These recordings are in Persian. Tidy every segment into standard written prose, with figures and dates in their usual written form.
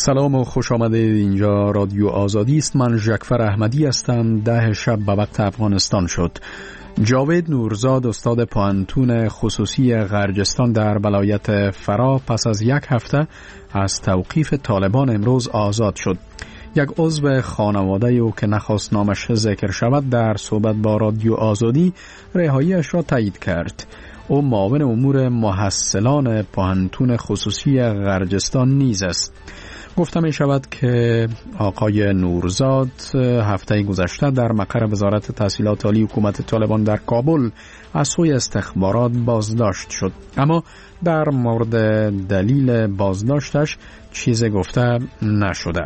سلام و خوش آمدید. اینجا رادیو آزادی است. من ژکفر احمدی هستم. 10 شب به وقت افغانستان شد. جاوید نورزاد استاد پوهنتون خصوصی غرجستان در ولایت فرا پس از 1 هفته از توقیف طالبان امروز آزاد شد. یک عضو خانواده او که نخواست نامش ذکر شود در صحبت با رادیو آزادی رهاییش را تایید کرد. او معاون امور محصلان پوهنتون خصوصی غرجستان نیز است. گفته می شود که آقای نورزاد هفته گذشته در مقر وزارت تحصیلات عالی حکومت طالبان در کابل از سوی استخبارات بازداشت شد، اما در مورد دلیل بازداشتش چیزی گفته نشده.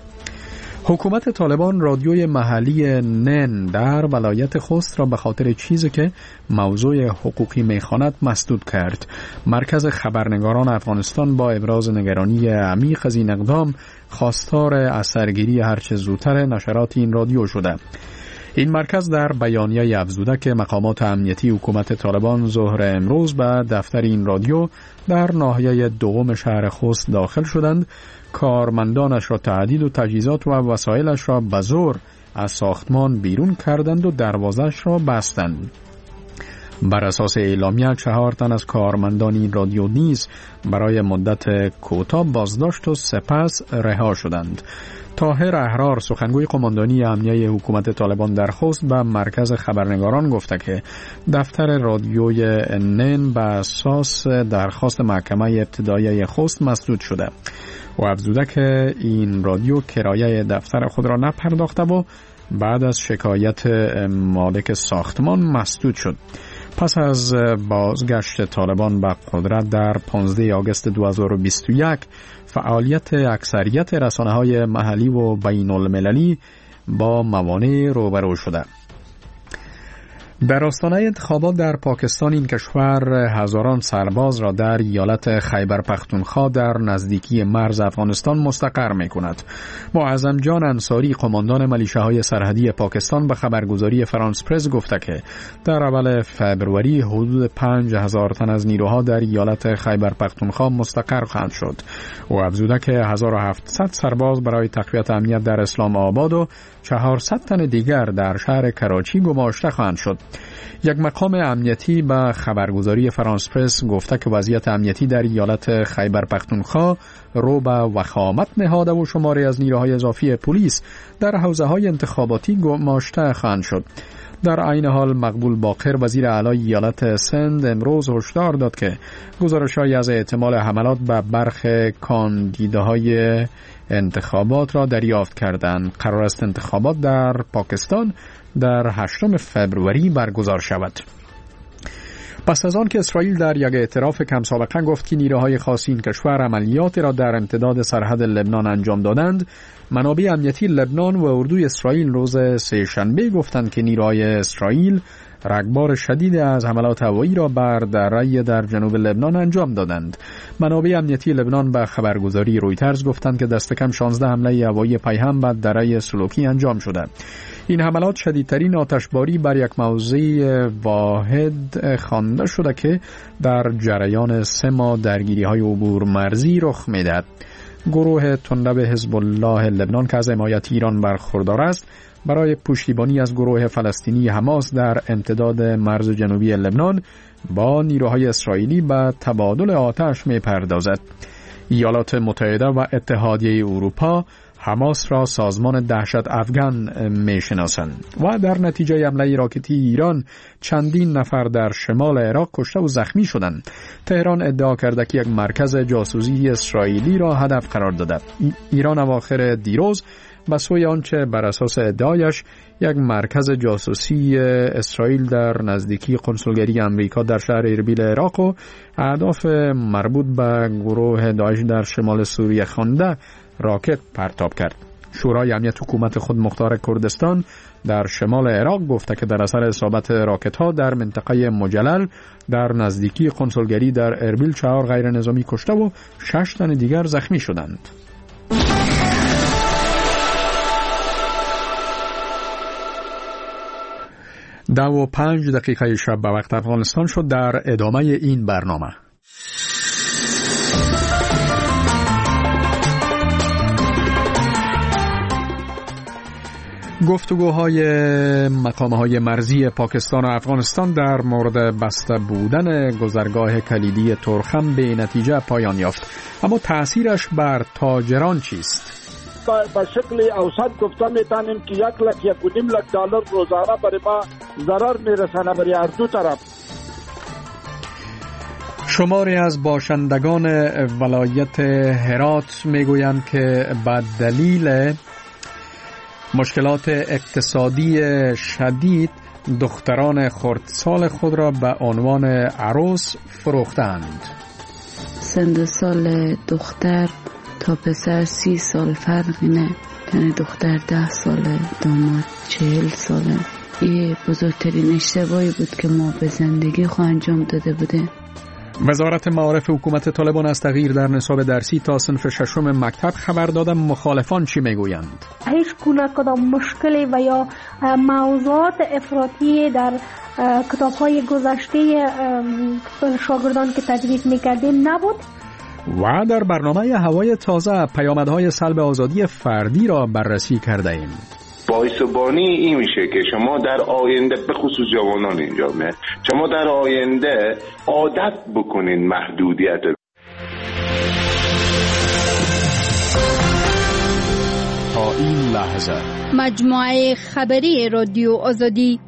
حکومت طالبان رادیوی محلی نن در ولایت خوست را به خاطر چیزی که موضوع حقوقی می‌خواند مسدود کرد. مرکز خبرنگاران افغانستان با ابراز نگرانی عمیق از این اقدام خواستار اثرگیری هرچه زودتر نشرات این رادیو شده. این مرکز در بیانیه افزوده که مقامات امنیتی حکومت طالبان ظهر امروز به دفتر این رادیو در ناحیه دوم شهر خوست داخل شدند، کارمندانش را تهدید و تجهیزات و وسایلش را به زور از ساختمان بیرون کردند و دروازه‌اش را بستند. بر اساس اعلامیه 4 تن از کارمندان این رادیو نیز برای مدت کوتاه بازداشت و سپس رها شدند. طاهر احرار سخنگوی قماندانی امنیه حکومت طالبان در خوست به مرکز خبرنگاران گفته که دفتر رادیوی نن به اساس درخواست محکمه ابتدایی خوست مسدود شده و افزوده که این رادیو کرایه دفتر خود را نپرداخته و بعد از شکایت مالک ساختمان مسدود شد. پس از بازگشت طالبان به قدرت در 15 آگوست 2021 فعالیت اکثریت رسانه‌های محلی و بین المللی با موانع روبرو شده. در آستانه انتخابات در پاکستان این کشور هزاران سرباز را در ایالت خیبر پختونخوا در نزدیکی مرز افغانستان مستقر می کند. معظم جان انصاری قماندان ملیشه‌های سرحدی پاکستان به خبرگزاری فرانس پرس گفته که در اول فبروری حدود 5000 تن از نیروها در ایالت خیبر پختونخوا مستقر خواهند شد و افزوده که 1700 سرباز برای تقویت امنیت در اسلام آباد و 400 تن دیگر در شهر کراچی گماشته خواهند شد. یک مقام امنیتی به خبرگزاری فرانس پرس گفته که وضعیت امنیتی در ایالت خیبر پختونخوا رو به وخامت نهاده و شماری از نیروهای اضافی پلیس در حوزه‌های انتخاباتی گماشته خواهند شد. در عین حال مقبول باقر وزیر اعلی ایالت سند امروز هشدار داد که گزارش‌هایی از احتمال حملات به برخی کاندیداهای انتخابات را دریافت کردند. قرار است انتخابات در پاکستان در 8 فبروری برگزار شود. پس از آن که اسرائیل در یک اعتراف کم سابقه گفت که نیروهای خاص این کشور عملیاتی را در امتداد سرحد لبنان انجام دادند، منابع امنیتی لبنان و اردوی اسرائیل روز سه‌شنبه گفتند که نیروهای اسرائیل رگبار شدید از حملات هوایی را بر دره در جنوب لبنان انجام دادند. منابع امنیتی لبنان به خبرگزاری رویترز گفتند که دست کم 16 حمله هوایی پیهم بر دره سلوکی انجام شده. این حملات شدیدترین آتشباری بر یک موضع واحد خوانده شده که در جریان 3 ماه درگیری‌های عبور مرزی رخ می‌دهد. گروه تندب حزب الله لبنان که از حمایت ایران برخوردار است، برای پشتیبانی از گروه فلسطینی حماس در امتداد مرز جنوبی لبنان با نیروهای اسرائیلی به تبادل آتش می‌پردازد. ایالات متحده و اتحادیه اروپا حماس را سازمان دهشت افغان می‌شناسند و در نتیجه حمله راکتی ایران چندین نفر در شمال عراق کشته و زخمی شدند. تهران ادعا کرده که یک مرکز جاسوسی اسرائیلی را هدف قرار داده. ایران اواخر دیروز به سوی آنچه بر اساس ادعایش یک مرکز جاسوسی اسرائیل در نزدیکی قنسولگری امریکا در شهر اربیل عراق و اهداف مربوط به گروه داعش در شمال سوریه خوانده راکت پرتاب کرد. شورای امنیت حکومت خود مختار کردستان در شمال عراق گفته که در اثر اصابت راکت‌ها در منطقه مجلل در نزدیکی قنسولگری در اربیل 4 غیر نظامی کشته و 6 تن دیگر زخمی شدند. 10:05 شب به وقت افغانستان شد. در ادامه این برنامه گفتگوهای مقام‌های مرزی پاکستان و افغانستان در مورد بسته بودن گذرگاه کلیدی ترخم به نتیجه پایان یافت، اما تأثیرش بر تاجران چیست؟ به شکل اوسط گفته میتونیم که 1,00,000 1.5 دلار روزانه برای ما ضرر میرسانه برای هر دو طرف. شماری از باشندگان ولایت هرات میگویند که به دلیل مشکلات اقتصادی شدید دختران خردسال خود را به عنوان عروس فروختند. سن سال دختر تا پسر 30 سال فرقی نه، یعنی دختر 10 ساله، داماد 40 ساله. این بزرگترین اشتباهی بود که ما به زندگی خود انجام داده بودیم. وزارت معارف حکومت طالبان از تغییر در نصاب درسی تا صنف ششم مکتب خبر دادن. مخالفان چی میگویند؟ هیچ گونه کدام مشکلی و یا موضوعات افراطی در کتاب‌های گذشته شاگردان که تدریس می‌کردیم نبود. و در برنامه هوای تازه پیامدهای سلب آزادی فردی را بررسی کرده ایم. باعث بانی این میشه که شما در آینده، به خصوص جوانان اینجا شما در آینده عادت بکنین محدودیت. تا این لحظه مجموعه خبری رادیو آزادی.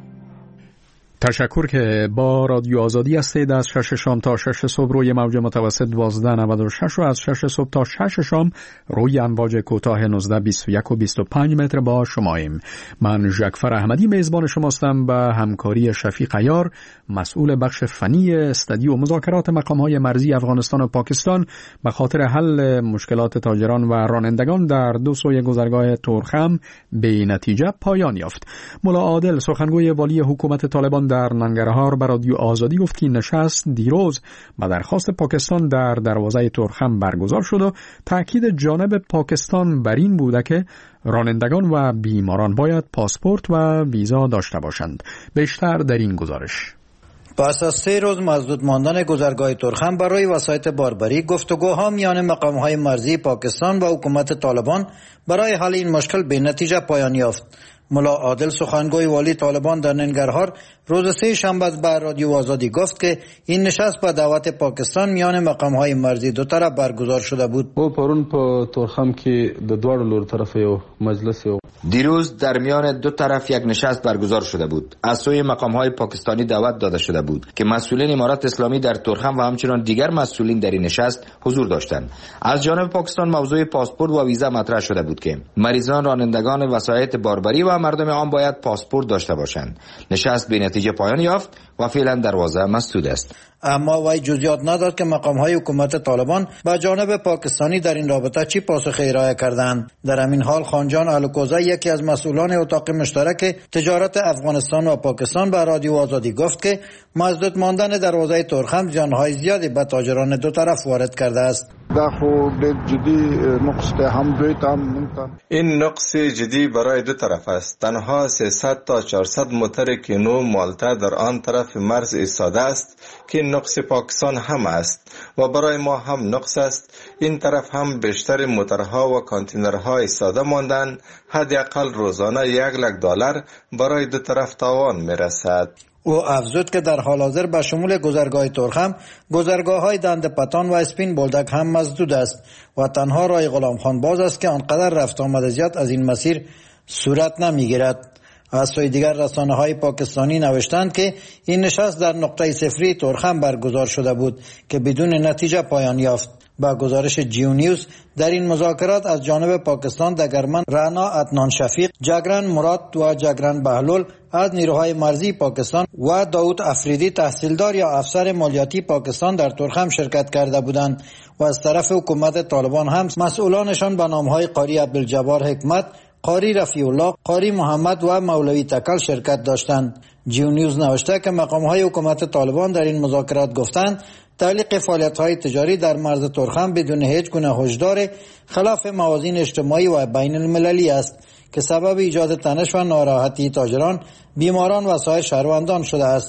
تشکر که با رادیو آزادی هستید. از 6 شام تا 6 صبح روی موج متوسط 1296 و از 6 صبح تا 6 شام روی امواج کوتاه 19، 21 و 25 متر با شماییم. من ژکفر احمدی میزبان شماستم به همکاری شفیق عیار، مسئول بخش فنی استدیو مذاکرات مقام‌های مرزی افغانستان و پاکستان به خاطر حل مشکلات تاجران و رانندگان در دو سوی گذرگاه ترخم به نتیجه پایان یافت. ملا عادل سخنگوی والی حکومت طالبان در ننگرهار به رادیو آزادی گفت که نشست دیروز به درخواست پاکستان در دروازه ترخم برگزار شد و تاکید جانب پاکستان بر این بوده که رانندگان و بیماران باید پاسپورت و ویزا داشته باشند. بیشتر در این گزارش. پس از 3 روز مسدود ماندن گذرگاه ترخم برای وسایط باربری، گفتگوها میان مقام‌های مرزی پاکستان و حکومت طالبان برای حل این مشکل به نتیجه پایان یافت. ملا عادل سخنگوی والی طالبان در ننگرهار روز 3 شنبه به رادیو آزادی گفت که این نشست به دعوت پاکستان میان مقام‌های مرزی دو طرف برگزار شده بود. او پرون په ترخم کې د دواړو لور طرف یو مجلس یو دیروز در میان دو طرف یک نشست برگزار شده بود. از سوی مقام‌های پاکستانی دعوت داده شده بود که مسئولین امارات اسلامی در ترخم و همچنین دیگر مسئولین در این نشست حضور داشتند. از جانب پاکستان موضوع پاسپورت و ویزا مطرح شده بود که مریضان، رانندگان وسایط باربری و مردم عام باید پاسپورت داشته باشند. نشست به نتیجه پایان یافت و فعلا دروازه مسدود است. اما وی جزئیات نداد که مقام‌های حکومت طالبان با جانب پاکستانی در این رابطه چی پاسخی ارائه کردند. در همین حال خانجان الکوزی، یکی از مسئولان اتاق مشترک تجارت افغانستان و پاکستان، به رادیو آزادی گفت که مسدود ماندن دروازه ترخم زیان‌های زیادی به تاجران دو طرف وارد کرده است. این نقص جدی برای دو طرف است. تنها 300 تا 400 موتر کینو مالته در آن طرف مرز ایستاده است که نقص پاکستان هم است و برای ما هم نقص است. این طرف هم بیشتر موترها و کانتینرها ایستاده ماندن. حداقل روزانه $1,00,000 برای دو طرف تاوان میرسد. او افزود که در حال حاضر به شمول گذرگاه ترخم، گذرگاه‌های دند پتان و اسپین بولدک هم مسدود است و تنها راه غلام خان باز است که آنقدر رفت آمد زیاد از این مسیر صورت نمیگیرد. از سوی دیگر رسانه‌های پاکستانی نوشتند که این نشست در نقطه صفری ترخم برگزار شده بود که بدون نتیجه پایان یافت. با گزارش جیو نیوز، در این مذاکرات از جانب پاکستان دگرمن رانا عدنان شفیق، جگران مراد و جگران بهلول از نیروهای مرزی پاکستان و داود افریدی، تحصیلدار یا افسر مالیاتی پاکستان، در ترخم شرکت کرده بودند و از طرف حکومت طالبان هم مسئولانشان به نامهای قاری عبدالجبار حکمت، قاری رفیع الله، قاری محمد و مولوی تکل شرکت داشتند. جیو نیوز نوشته که مقام‌های حکومت طالبان در این مذاکرات گفتند تعلیق فعالیت‌های تجاری در مرز ترخم بدون هیچ گونه هشدار خلاف موازین اجتماعی و بین المللی است که سبب ایجاد تنش و ناراحتی تاجران، بیماران و سایر شهروندان شده است.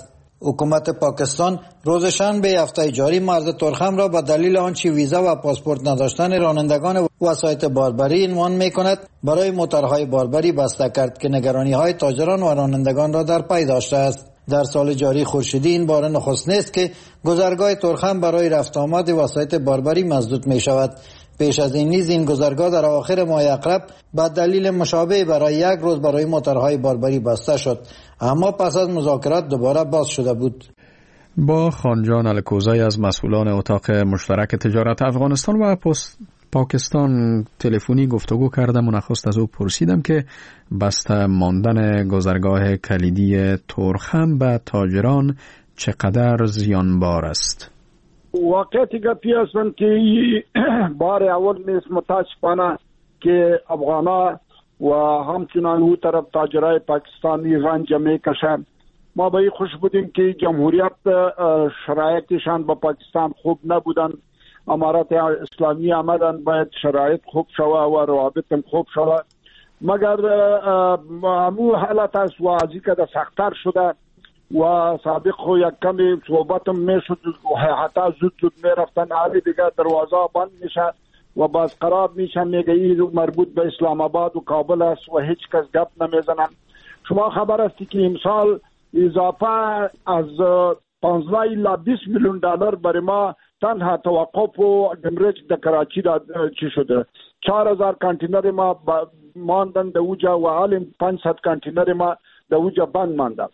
حکومت پاکستان روز شنبه هفته جاری مرز ترخم را به دلیل آنچه ویزا و پاسپورت نداشتن رانندگان وسایط باربری عنوان می‌کند برای موتورهای باربری بسته کرد که نگرانی‌های تاجران و رانندگان را در پی داشته است. در سال جاری خورشیدی این بار نخست نیست که گذرگاه ترخم برای رفت آمد وسایط باربری مسدود می شود. پیش از این نیز این گذرگاه در آخر ماه اقرب به دلیل مشابه برای یک روز برای موتورهای باربری بسته شد، اما پس از مذاکرات دوباره باز شده بود. با خانجان الکوزی از مسئولان اتاق مشترک تجارت افغانستان و پاکستان تلفنی گفتگو کردم و نخست از او پرسیدم که بسته ماندن گذرگاه کلیدی ترخم به تاجران چقدر زیانبار است. واقعیتی گپی هستن که بار اول نیست متاسفانه که افغانا و همچنان او طرف تاجرای پاکستانی رنج میکشند. ما به خوش بودیم که جمهوریت شرایطشان با پاکستان خوب نبودن، امارات اسلامی آمدن باید شرایط خوب شوه و روابط خوب شوه، مگر همو حالت است و ازی که سختتر شده و سابق خو یک کمی صحبتم میشد و حتی زود میرفتن، حالی دیگه دروازه بند میشه و باز قرار میشه میگه این مربوط به اسلام آباد و کابل است و هیچ کس گپ نمیزنن. شما خبر هستی که امسال اضافه از 15 الی 20 میلیون دلار برای ما تنها توقف و دمرج در کراچی چی شده. 4000 کانتینر ما ماندن در اوجا و حالی 500 کانتینر ما در اوجا بند ماندن.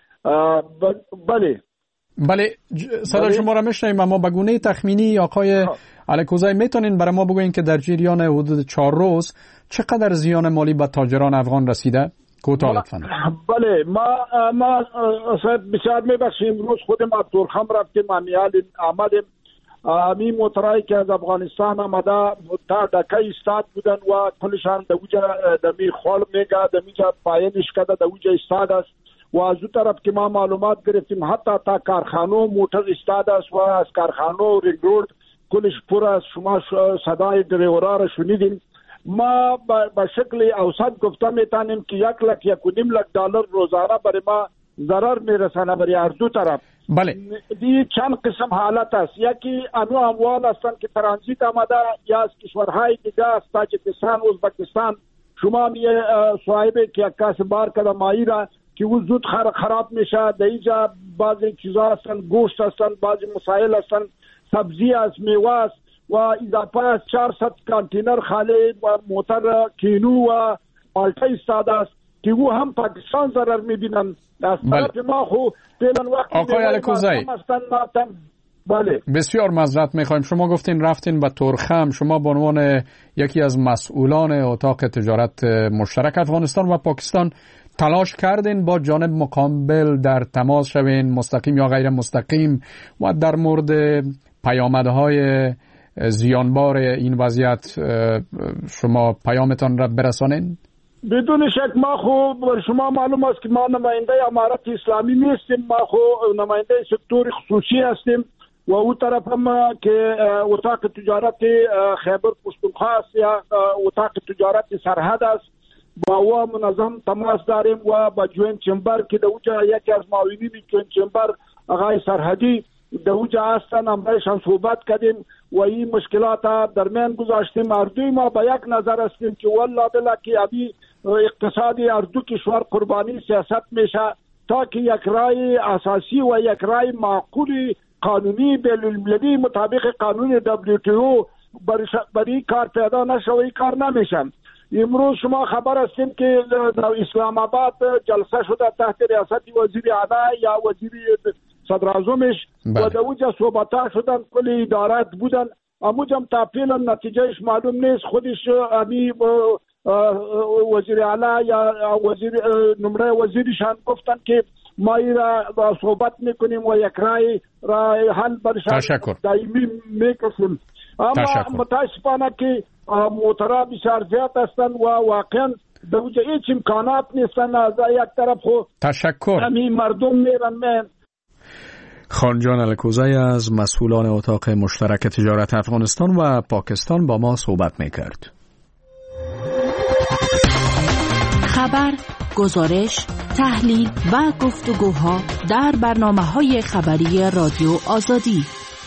بله صدا شما را میشنویم، اما به گونه تخمینی آقای الکوزی میتونین برای ما بگوین که در جریان حدود 4 روز چقدر زیان مالی به تاجران افغان رسیده؟ کوتاه لطفاً. بله ما بسیار میبخشیم، امروز خود ما ترخم رفتیم، آمدیم همین موترهایی که از افغانستان آمده تا دکه استاد بودن و کلشان دوجا دمی خال میگه دمیجا پایینش کده دوجا استاد است و از اون طرف که ما معلومات گرفتیم حتی تا کارخانه موتر استاد است و از کارخانه رینگ رود کلش پر است. شما صدای دریورا را شنیدیم. ما به شکل اوسط گفته میتونیم که 1.1 لک دلار روزانه برای ما ضرر میرسانه برای هر دو طرف. بله دی چند قسم حالت است، یکی انو اموال هستند که ترانزیت آمده یا از کشورهای دیگه است، تاجیکستان، ازبکستان. شما میه صاحبه که کاس بار کده مایی را که او زود خراب میشه، در اینجا بعضی چیزا هستن، گوشت هستن، بعضی مسائل هستن، سبزی است، میوه است و اضافه از 400 کانتینر خالی و موتر کینو و مالټه ایستاده است که او هم پاکستان ضرر میبینن. از طرف ما خو فعلا وقت آقای الکوزی بله بسیار معذرت میخوایم، شما گفتین رفتین به ترخم، شما به عنوان یکی از مسئولان اتاق تجارت مشترک افغانستان و پاکستان تلاش کردین با جانب مقابل در تماس شوین، مستقیم یا غیر مستقیم، و در مورد پیامدهای زیانبار این وضعیت شما پیامتان را برسانین؟ بدون شک ما خو شما معلوم است که ما نماینده امارات اسلامی نیستیم، ما خو نماینده سکتور خصوصی هستیم و او طرف هم که اتاق تجارت خیبر پختونخوا است یا اتاق تجارت سرحد است با او منظم تماس داریم و با جوین چمبر که دوجا یکی از معاونین جوین چمبر آقای سرحدی دوجا هستن، همراهشان صحبت کردیم و این مشکلات در میان گذاشتیم. اردوی ما با یک نظر هستیم که والله بلا که ابی اقتصادی اردو کشور قربانی سیاست میشه تا که یک رای اساسی و یک رای معقولی قانونی بین‌المللی مطابق قانون WTO برای کار پیدا نشوی کار نمیشن. امروز شما خبر هستیم که در اسلام آباد جلسه شده تحت ریاست وزیر اعلی یا وزیر صدراعظمش و در اونجا صحبت‌ها شدن، کل ادارات بودن، اموجم تا فعلا نتیجهش معلوم نیست. خودش امی وزیر اعلی یا وزیر نمره وزیرشان گفتن که ما را صحبت میکنیم و یک رای حل برشان دائمی میکشیم. اما متاسفانه که موترها بسیار زیاد هستن و واقعا در اونجا هیچ امکانات نیستن. از یک طرف خو تشکر همین مردم میرن. خانجان الکوزی از مسئولان اتاق مشترک تجارت افغانستان و پاکستان با ما صحبت میکرد. خبر گزارش، تحلیل و گفتگوها در برنامه‌های خبری رادیو آزادی.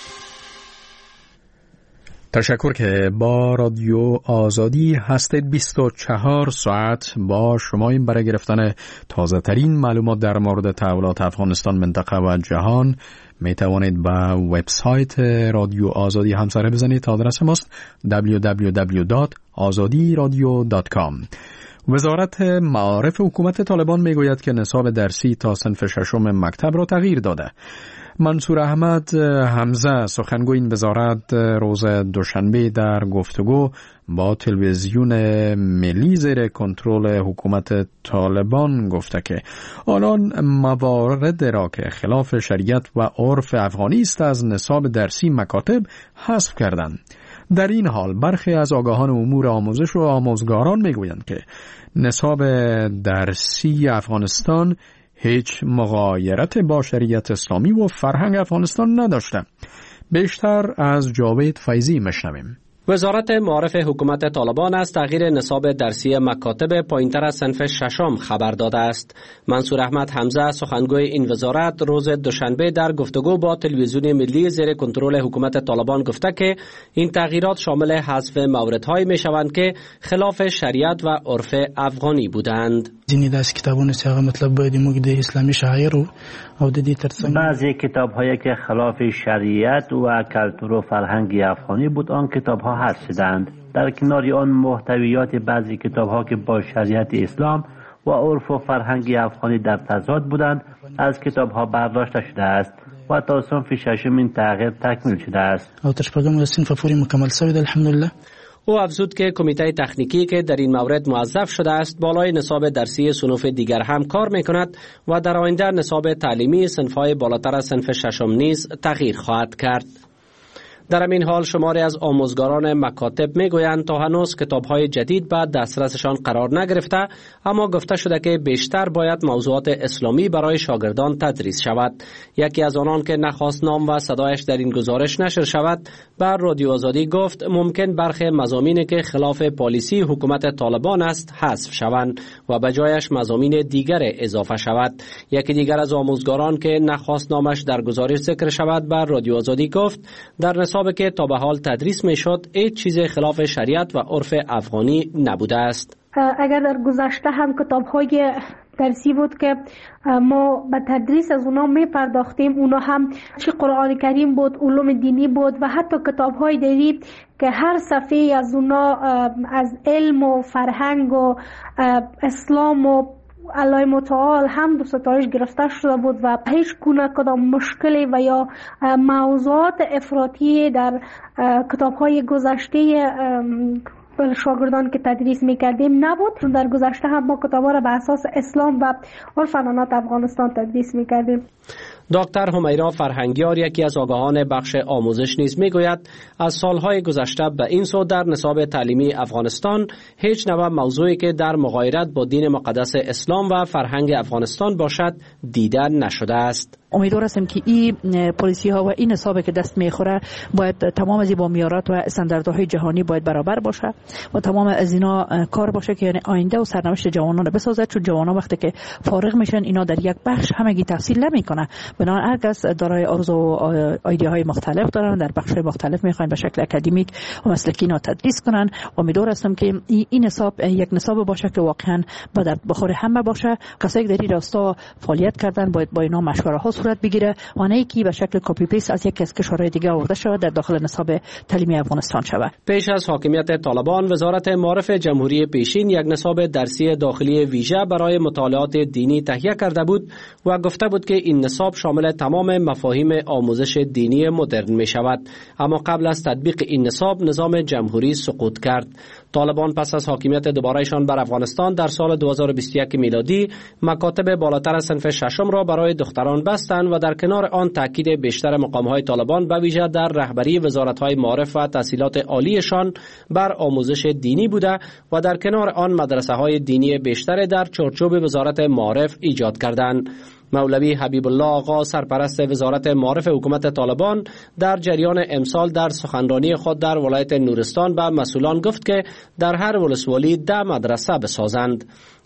تشکر که با رادیو آزادی هستید. 24 ساعت با شما این برای گرفتن تازه ترین معلومات در مورد تحولات افغانستان، منطقه و جهان می توانید به وبسایت رادیو آزادی همسره بزنید. آدرس ماست www.azadiradio.com. وزارت معارف حکومت طالبان می گوید که نصاب درسی تا صنف ششم مکتب را تغییر داده. منصور احمد حمزه سخنگوی این وزارت روز دوشنبه در گفتگو با تلویزیون ملی زیر کنترل حکومت طالبان گفته که آنان موارد را که خلاف شریعت و عرف افغانی است از نصاب درسی مکاتب حذف کردند. در این حال برخی از آگاهان امور آموزش و آموزگاران میگویند که نصاب درسی افغانستان هیچ مغایرت با شریعت اسلامی و فرهنگ افغانستان نداشته. بیشتر از جاوید فیضی مشنویم. وزارت معارف حکومت طالبان از تغییر نصاب درسی مکاتب پایین‌تر از صنف ششم خبر داده است. منصور احمد حمزه سخنگوی این وزارت روز دوشنبه در گفتگو با تلویزیون ملی زیر کنترل حکومت طالبان گفته که این تغییرات شامل حذف موردهایی میشوند که خلاف شریعت و عرف افغانی بودند. ځینې داسې کتابونه چې هغه مطلب باید موږ د اسلامي شاعرو او د دې ترڅنګ بعضی کتاب‌هایی که خلاف شریعت و کلتور و فرهنگ افغانی بود آن کتاب‌ها حذف شدند. در کنار آن محتویات بعضی کتاب‌ها که با شریعت اسلام و عرف و فرهنگ افغانی در تضاد بودند از کتاب‌ها برداشته شده است و تا صنف ششم این تغییر تکمیل شده است. او تر شپږم صنف پورې مکمل شوی دی الحمدلله. او افزود که کمیته تکنیکی که در این مورد موظف شده است بالای نصاب درسی صنوف دیگر هم کار میکند و در آینده نصاب تعلیمی صنف‌های بالاتر از صنف ششم نیز تغییر خواهد کرد. در همین حال شماری از آموزگاران مکاتب میگویند تا هنوز کتاب‌های جدید به دسترسشان قرار نگرفته، اما گفته شده که بیشتر باید موضوعات اسلامی برای شاگردان تدریس شود. یکی از آنان که نخواست نام و صدایش در این گزارش نشر شود بر رادیو آزادی گفت ممکن برخی مضامینی که خلاف پالیسی حکومت طالبان است حذف شوند و به جایش مضامین دیگر اضافه شود. یکی دیگر از آموزگاران که نخواست نامش در گزارش ذکر شود بر رادیو آزادی گفت در نصاب که تا به حال تدریس می شد هیچ چیز خلاف شریعت و عرف افغانی نبوده است. اگر در گذشته هم کتاب‌های درسی بود که ما به تدریس از اونا می پرداختیم، اونا هم چه قرآن کریم بود، علوم دینی بود و حتی کتاب‌های دیگه که هر صفحه از اونا از علم و فرهنگ و اسلام و الله متعال هم ستایش گرفته شده بود و هیچ گونه کدام مشکلی و یا موضوعات افراطی در کتاب‌های گذشته شاگردان که تدریس میکردیم نبود. در گذشته هم ما کتاب‌ها را به اساس اسلام و عرف عنعنات افغانستان تدریس میکردیم. دکتر همیرا فرهنگیار یکی از آگاهان بخش آموزش نیز میگوید از سالهای گذشته به این سو در نصاب تعلیمی افغانستان هیچ نوع موضوعی که در مغایرت با دین مقدس اسلام و فرهنگ افغانستان باشد دیده نشده است. امیدوار هستم که این پالیسی ها و این نصابی که دست میخوره باید تمام از با معیارات و استانداردهای جهانی باید برابر باشه و تمام از اینا کار باشه که یعنی آینده و سرنوشت جوانان رو بسازه، چون جوانان وقتی که فارغ میشن اینا در یک بخش همگی تحصیل نمیکنه، بنابراین هر کس دارای آرزو و ایده های مختلف دارن در بخش مختلف میخواین به شکل اکادمیک و مسلکی اینا تدریس کنن. امیدوار هستم که این نصاب یک نصاب باشه که واقعا به درد بخور همه باشه. کسایی که در این راستا فعالیت کردن باید با اینا مشوره ها صورت بگیره و نه اینکه به شکل کپی پیست از یک از کشورهای دیگه آورده شود در داخل نصاب تعلیمی افغانستان شود. پیش از حاکمیت طالبان وزارت معارف جمهوری پیشین یک نصاب درسی داخلی ویژه برای مطالعات دینی تهیه کرده بود و گفته بود که این نصاب شامل تمام مفاهیم آموزش دینی مدرن می شود، اما قبل از تطبیق این نصاب نظام جمهوری سقوط کرد. طالبان پس از حاکمیت دوبارهشان بر افغانستان در سال 2021 میلادی مکاتب بالاتر از صنف ششم را برای دختران بستند و در کنار آن تاکید بیشتر مقام‌های طالبان به ویژه در رهبری وزارت‌های معارف و تحصیلات عالیشان بر آموزش دینی بوده و در کنار آن مدرسه‌های دینی بیشتر در چارچوب وزارت معارف ایجاد کردند. مولوی حبیب الله آقا سرپرست وزارت معارف حکومت طالبان در جریان امسال در سخنرانی خود در ولایت نورستان به مسئولان گفت که در هر ولسوالی 10 مدرسه بسازند.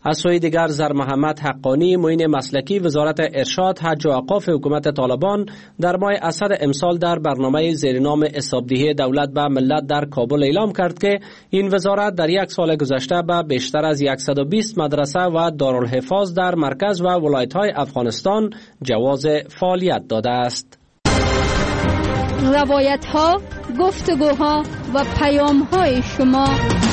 از سوی دیگر زر محمد حقانی معین مسلکی وزارت ارشاد حج و اوقاف حکومت طالبان در ماه اسد امسال در برنامه زیرنام حسابدهی دولت به ملت در کابل اعلام کرد که این وزارت در یک سال گذشته به بیشتر از 120 مدرسه و دارالحفاظ در مرکز و ولایت‌های افغانستان جواز فعالیت داده است. روایت‌ها، گفتگوها و پیام‌های شما.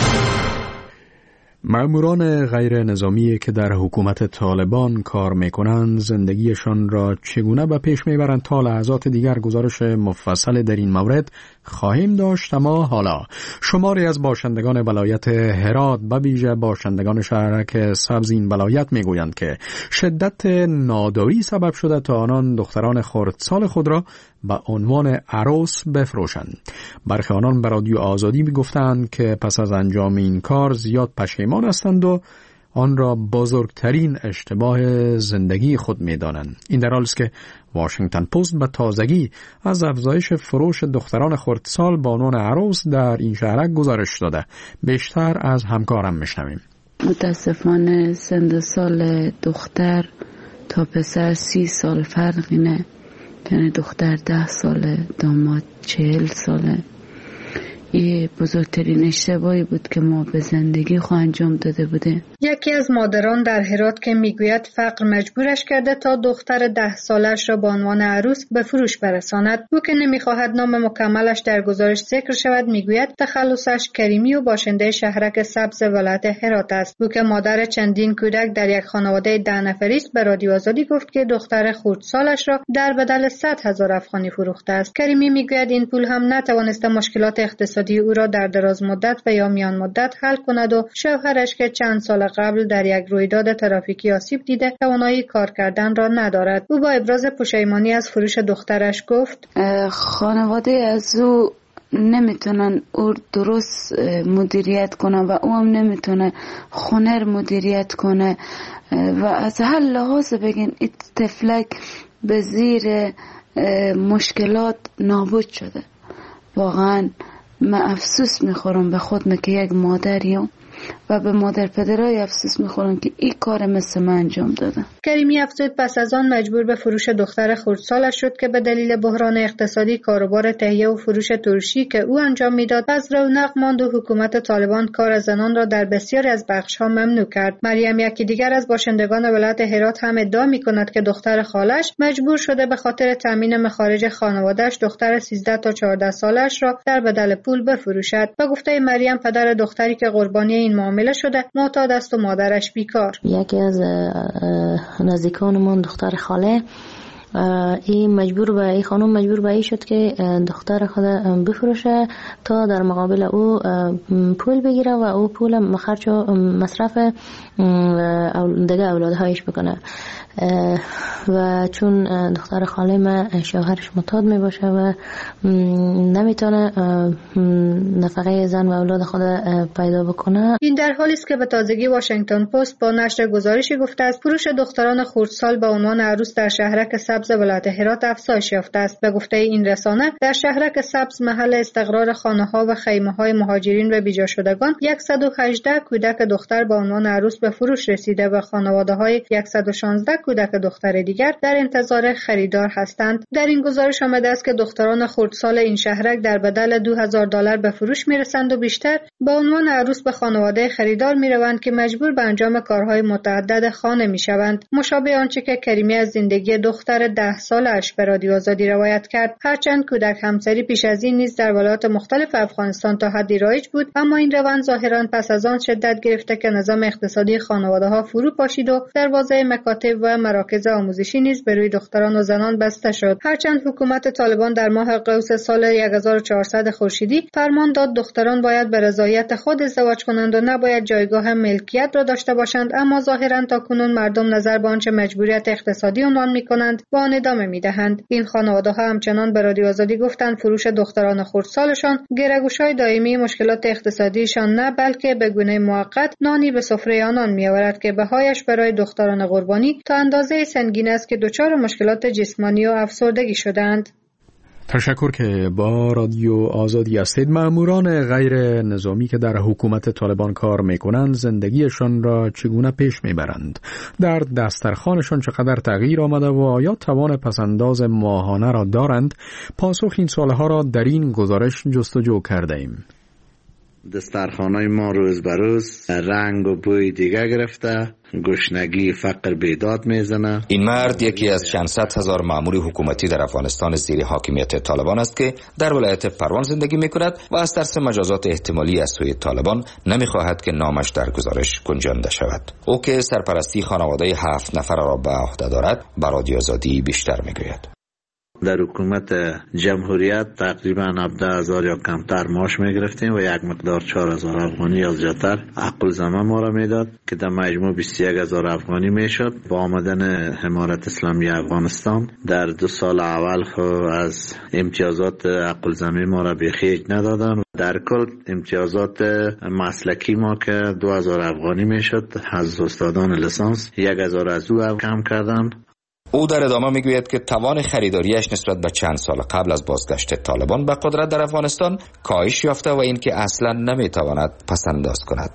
ماموران غیر نظامی که در حکومت طالبان کار میکنند زندگیشان را چگونه به پیش میبرند تا لحظات دیگر گزارش مفصل در این مورد خواهیم داشت. اما حالا شماری از باشندگان ولایت هرات به ویژه باشندگان شهرک سبز این ولایت میگویند که شدت ناداری سبب شده تا آنان دختران خردسال خود را به عنوان عروس بفروشند. برخی آنان به رادیو آزادی میگفتند که پس از انجام این کار زیاد پشیمان هستند و آن را بزرگترین اشتباه زندگی خود می‌دانند. این در حالی است که واشنگتن پست به تازگی از افزایش فروش دختران خردسال به عنوان عروس در این شهرک گزارش داده. بیشتر از همکارم میشنویم. متاسفانه سن سال دختر تا پسر 30 سال فرقی نه. یعنی دختر 10 ساله، داماد 40 ساله. این بزرگترین اشتباهی بود که ما به زندگی خود انجام داده بوده. یکی از مادران در هرات که میگوید فقر مجبورش کرده تا دختر 10 سالش را به عنوان عروس به فروش برساند. او که نمیخواهد نام مکملش در گزارش ذکر شود میگوید تخلصش کریمی و باشنده شهرک سبز ولایت هرات است. او که مادر چندین کودک در یک خانواده 10 نفری است به رادیو آزادی گفت که دختر خردسالش را در بدل 100,000 افغانی فروخته است. کریمی میگوید این پول هم نتوانسته مشکلات اقتصادی او را در دراز مدت و یا میان مدت حل کند و شوهرش که چند سال قبل در یک رویداد ترافیکی آسیب دیده توانایی کار کردن را ندارد. او با ابراز پشیمانی از فروش دخترش گفت خانواده از او نمیتونن او درست مدیریت کنه و او هم نمیتونه خونه مدیریت کنه و از هر لحاظ بگین این طفلک به زیر مشکلات نابود شده. واقعا من افسوس میخورم به خودم که یک مادریم و به مادر پدرای افسوس میخورم که این کار مثل من انجام دادم. کریمی افزود پس از آن مجبور به فروش دختر خردسالش شد که به دلیل بحران اقتصادی کاروبار تهیه و فروش ترشی که او انجام میداد از رونق ماند و حکومت طالبان کار زنان را در بسیاری از بخش‌ها ممنوع کرد. مریم یکی دیگر از باشندگان ولایت هرات هم ادعا میکند که دختر خالش مجبور شده به خاطر تامین مخارج خانواده‌اش دختر 13 تا 14 سالش را در بدل پول بفروشد. به گفته مریم پدر دختری که قربانی این معامله شده معتاد است و مادرش بیکار. یکی از نزدیکانمون دختر خاله این خانم مجبور به این شد که دختر خود بفروشه تا در مقابل او پول بگیره و او پول خرج و مصرف دیگه اولادهایش بکنه و چون دختر خاله من شوهرش معتاد می باشه و نمیتونه نفقه زن و اولاد خود پیدا بکنه. این در حالی است که به تازگی واشنگتن پست با نشر گزارشی گفته است فروش دختران خردسال به عنوان عروس در شهرک سبز ولایت هرات افزایش یافته است. به گفته این رسانه در شهرک سبز محل استقرار خانه‌ها و خیمه‌های مهاجرین و بیجا شدگان 118 کودک دختر به عنوان عروس به فروش رسیده و خانواده‌های 116 کودک دختر دیگر در انتظار خریدار هستند. در این گزارش آمده است که دختران خردسال این شهرک در بدل $2000 به فروش میرسند و بیشتر به عنوان عروس به خانواده خریدار میروند که مجبور به انجام کارهای متعدد خانه میشوند. مشابه آنچه که کریمی از زندگی دختر 10 سالش به رادیو آزادی روایت کرد. هرچند کودک همسری پیش از این نیز در ولایات مختلف افغانستان تا حدی رایج بود، اما این روند ظاهرا پس از آن شدت گرفته که نظام اقتصادی خانواده‌ها فرو پاشید و دروازه مکاتب و مراکز آموزشی نیز به روی دختران و زنان بسته شد. هرچند حکومت طالبان در ماه قوس سال 1400 خورشیدی فرمان داد دختران باید به رضایت خود ازدواج کنند و نباید جایگاه ملکیت را داشته باشند، اما ظاهرا تاکنون مردم نظر به آنچه مجبوریت اقتصادی عنوان می‌کنند با آن ادامه می‌دهند. این خانواده‌ها همچنان به رادیو آزادی گفتند فروش دختران خردسالشان گره‌گوش‌های دائمی مشکلات اقتصادیشان نه بلکه به گونه موقت نانی به سفره آنان می‌آورد که بهایش برای دختران قربانی تا اندازه سنگین است که دچار مشکلات جسمانی و افسردگی شدند. تشکر که با رادیو آزادی هستید. ماموران غیر نظامی که در حکومت طالبان کار میکنند زندگیشان را چگونه پیش میبرند؟ در دسترخوانشان چقدر تغییر آمده و آیا توان پسنداز ماهانه را دارند؟ پاسخ این سوالها را در این گزارش جستجو کرده ایم. دسترخوانای ما روز به روز رنگ و بوی دیگه گرفته، گشنگی فقر بیداد میزنه. این مرد یکی از چند صد هزار مأمور حکومتی در افغانستان زیر حاکمیت طالبان است که در ولایت پروان زندگی میکند و از ترس مجازات احتمالی از سوی طالبان نمیخواهد که نامش در گزارش گنجانده شود. او که سرپرستی خانواده 7 نفر را به عهده دارد به رادیو آزادی بیشتر میگوید. در حکومت جمهوریت تقریبا 17,000 یا کمتر معاش میگرفتیم و یک مقدار 4,000 افغانی یا زیادتر عقل زمان ما را میداد که در مجموع 21,000 افغانی میشد. با آمدن امارت اسلامی افغانستان در 2 سال اول از امتیازات عقل زمین ما را بخیج ندادن. در کل امتیازات مسلکی ما که 2,000 افغانی میشد از استادان لیسانس 1,000 از او کم کردن. او در ادامه میگوید که توان خریداریش نسبت به چند سال قبل از بازگشت طالبان به قدرت در افغانستان کاهش یافته و اینکه اصلا نمیتواند پسنداز کند.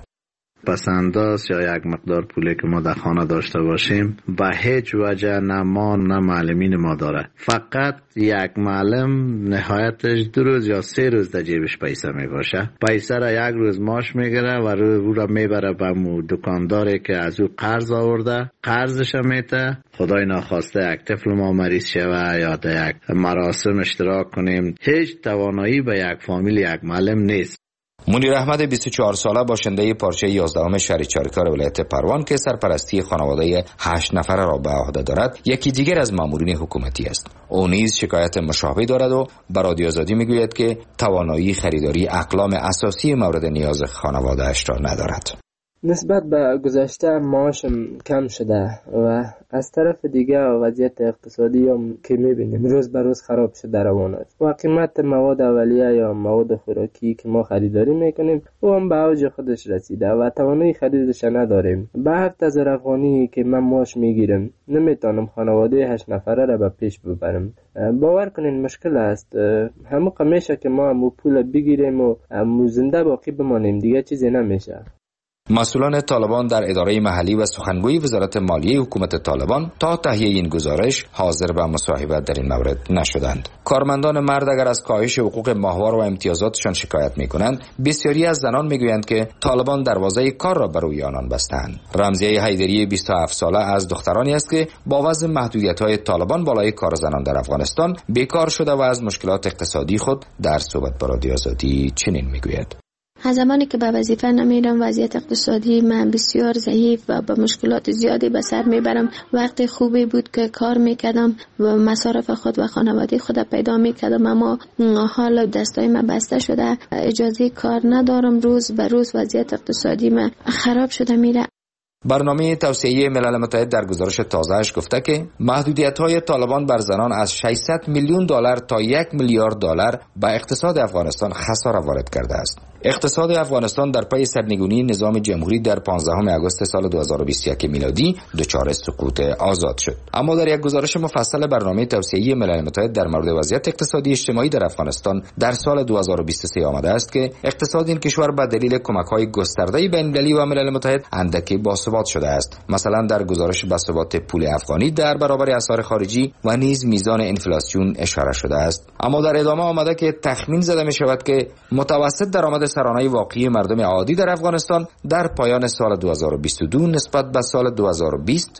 پسنداز یا یک مقدار پولی که ما در خانه داشته باشیم به هیچ وجه نه ما نه معلمین ما داره. فقط یک معلم نهایتش 2 روز یا 3 روز در جیبش پیسه می باشه. پیسه را 1 روز معاش میگیره و او را میبره به دکانداری که از او قرض آورده، قرضش میته. خدای ناخواسته یک طفل ما مریض شوه یا در یک مراسم اشتراک کنیم، هیچ توانایی به یک فامیل یک معلم نیست. منیر احمد 24 ساله باشنده پارچه 11 شهر چاریکار ولایت پروان که سرپرستی خانواده 8 نفره را به عهده دارد یکی دیگر از مامورین حکومتی است. او نیز شکایت مشابه دارد و به رادیو آزادی میگوید که توانایی خریداری اقلام اساسی مورد نیاز خانواده اش را ندارد. نسبت به گذشته معاشم کم شده و از طرف دیگه وضعیت اقتصادی هم که میبینیم روز به روز خراب شده روان است و قیمت مواد اولیه یا مواد خوراکی که ما خریداری میکنیم او هم به اوج خودش رسیده و توانایی خریدش نداریم. به 7,000 افغانی که من معاش میگیرم نمیتونم خانواده 8 نفره را به پیش ببرم. باور کنین مشکل است. همون میشه که ما هم پول بگیریم و زنده باقی بمانیم، دیگه چیزی نمیشه. مسئولان طالبان در اداره محلی و سخنگوی وزارت مالیه حکومت طالبان تا تهیه این گزارش حاضر به مصاحبت در این مورد نشدند. کارمندان مرد اگر از کاهش حقوق ماهوار و امتیازاتشان شکایت می‌کنند، بسیاری از زنان می‌گویند که طالبان دروازه کار را بر روی آنان بستند. رمزیه حیدری 27 ساله از دخترانی است که با وضع محدودیت‌های طالبان بالای کار زنان در افغانستان بیکار شده و از مشکلات اقتصادی خود در صحبت با رادیو آزادی چنین می‌گوید: از زمانی که به وظیفه نمیرم وضعیت اقتصادی من بسیار ضعیف و با مشکلات زیادی به سر میبرم. وقت خوبی بود که کار میکردم و مصارف خود و خانواده خود پیدا میکردم، اما حال دستای من بسته شده، اجازه کار ندارم. روز به روز وضعیت اقتصادی من خراب شده میره. برنامه توسعه ملل متحد در گزارش تازه‌اش گفته که محدودیت‌های طالبان بر زنان از 600 میلیون دلار تا 1 میلیارد دلار به اقتصاد افغانستان خسارت وارد کرده است. اقتصاد افغانستان در پی سرنگونی نظام جمهوری در 15 آگوست سال 2021 میلادی دچار سقوط آزاد شد. اما در یک گزارش مفصل برنامه توسعه ملل متحد در مورد وضعیت اقتصادی اجتماعی در افغانستان در سال 2023 آمده است که اقتصاد این کشور به دلیل کمک‌های گسترده بین‌المللی و ملل متحد اندکی باثبات شده است. مثلا در گزارش باثبات پول افغانی در برابر اسعار خارجی و نیز میزان انفلاسیون اشاره شده است. اما در ادامه آمده که تخمین زده می شود که متوسط درآمد سرانه واقعی مردم عادی در افغانستان در پایان سال 2022 نسبت به سال 2020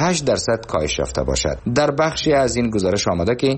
28% کاهش یافته باشد. در بخشی از این گزارش آمده که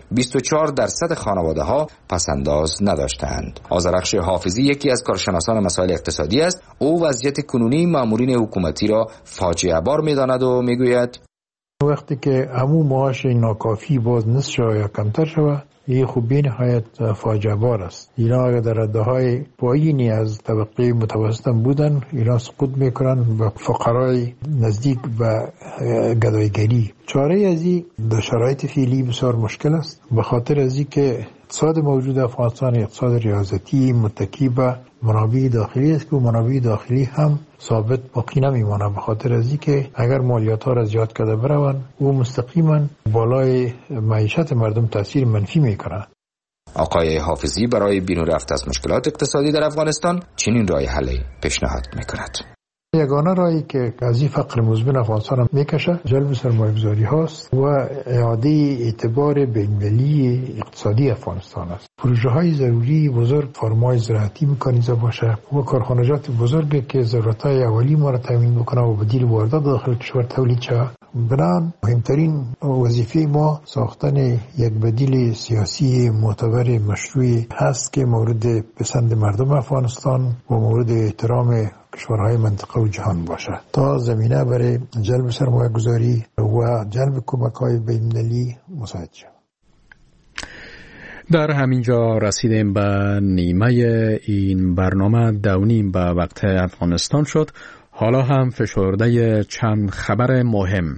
24% خانواده‌ها پسنداز نداشتند. آذرخش حافظی یکی از کارشناسان مسائل اقتصادی است. او وضعیت کنونی مامورین حکومتی را فاجعه بار می‌داند و می‌گوید وقتی که همون معاش ناکافی باز نصف شود یا کمتر شود، این خوبی نهایت فاجعه بار است. اینا اگر در رده‌های پایینی از طبقه متوسط بودن، اینا سقوط میکنن و فقرای نزدیک به گدایگری. چاره از این در شرایط فعلی بسیار مشکل است، به خاطر از این که اقتصاد موجود افغانستان اقتصاد ریاضتی متکی به منابع داخلی است که منابع داخلی هم ثابت باقی نمیمونه، به خاطر از این که اگر مالیات ها را زیاد کرده بروند او مستقیما بالای معیشت مردم تاثیر منفی میکنه. آقای حافظی برای بیرون رفت از مشکلات اقتصادی در افغانستان چنین راه حلی پیشنهاد میکند. یگانه راهی که از این فقر مزمن افغانستان میکشه جلب سرمایه‌گذاری هاست و اعاده اعتبار بین‌المللی اقتصادی افغانستان است. پروژه های ضروری بزرگ، فرمای زراعتی مکانیزه باشه و کارخانجات بزرگی که ضرورت‌های اولیه ما را تامین بکنه و بدیل واردات داخل کشور تولید شود. بنابراین مهمترین وظیفه ما ساختن یک بدیل سیاسی معتبر مشروع هست که مورد پسند مردم افغانستان و مورد احترام کشورهای منطقه و جهان باشه تا زمینه برای جلب سرمایه گذاری و جلب کمک‌های بین‌المللی مساعد شود. در همینجا رسیدیم به نیمه این برنامه. 2:30 به وقت افغانستان شد. حالا هم فشرده چند خبر مهم.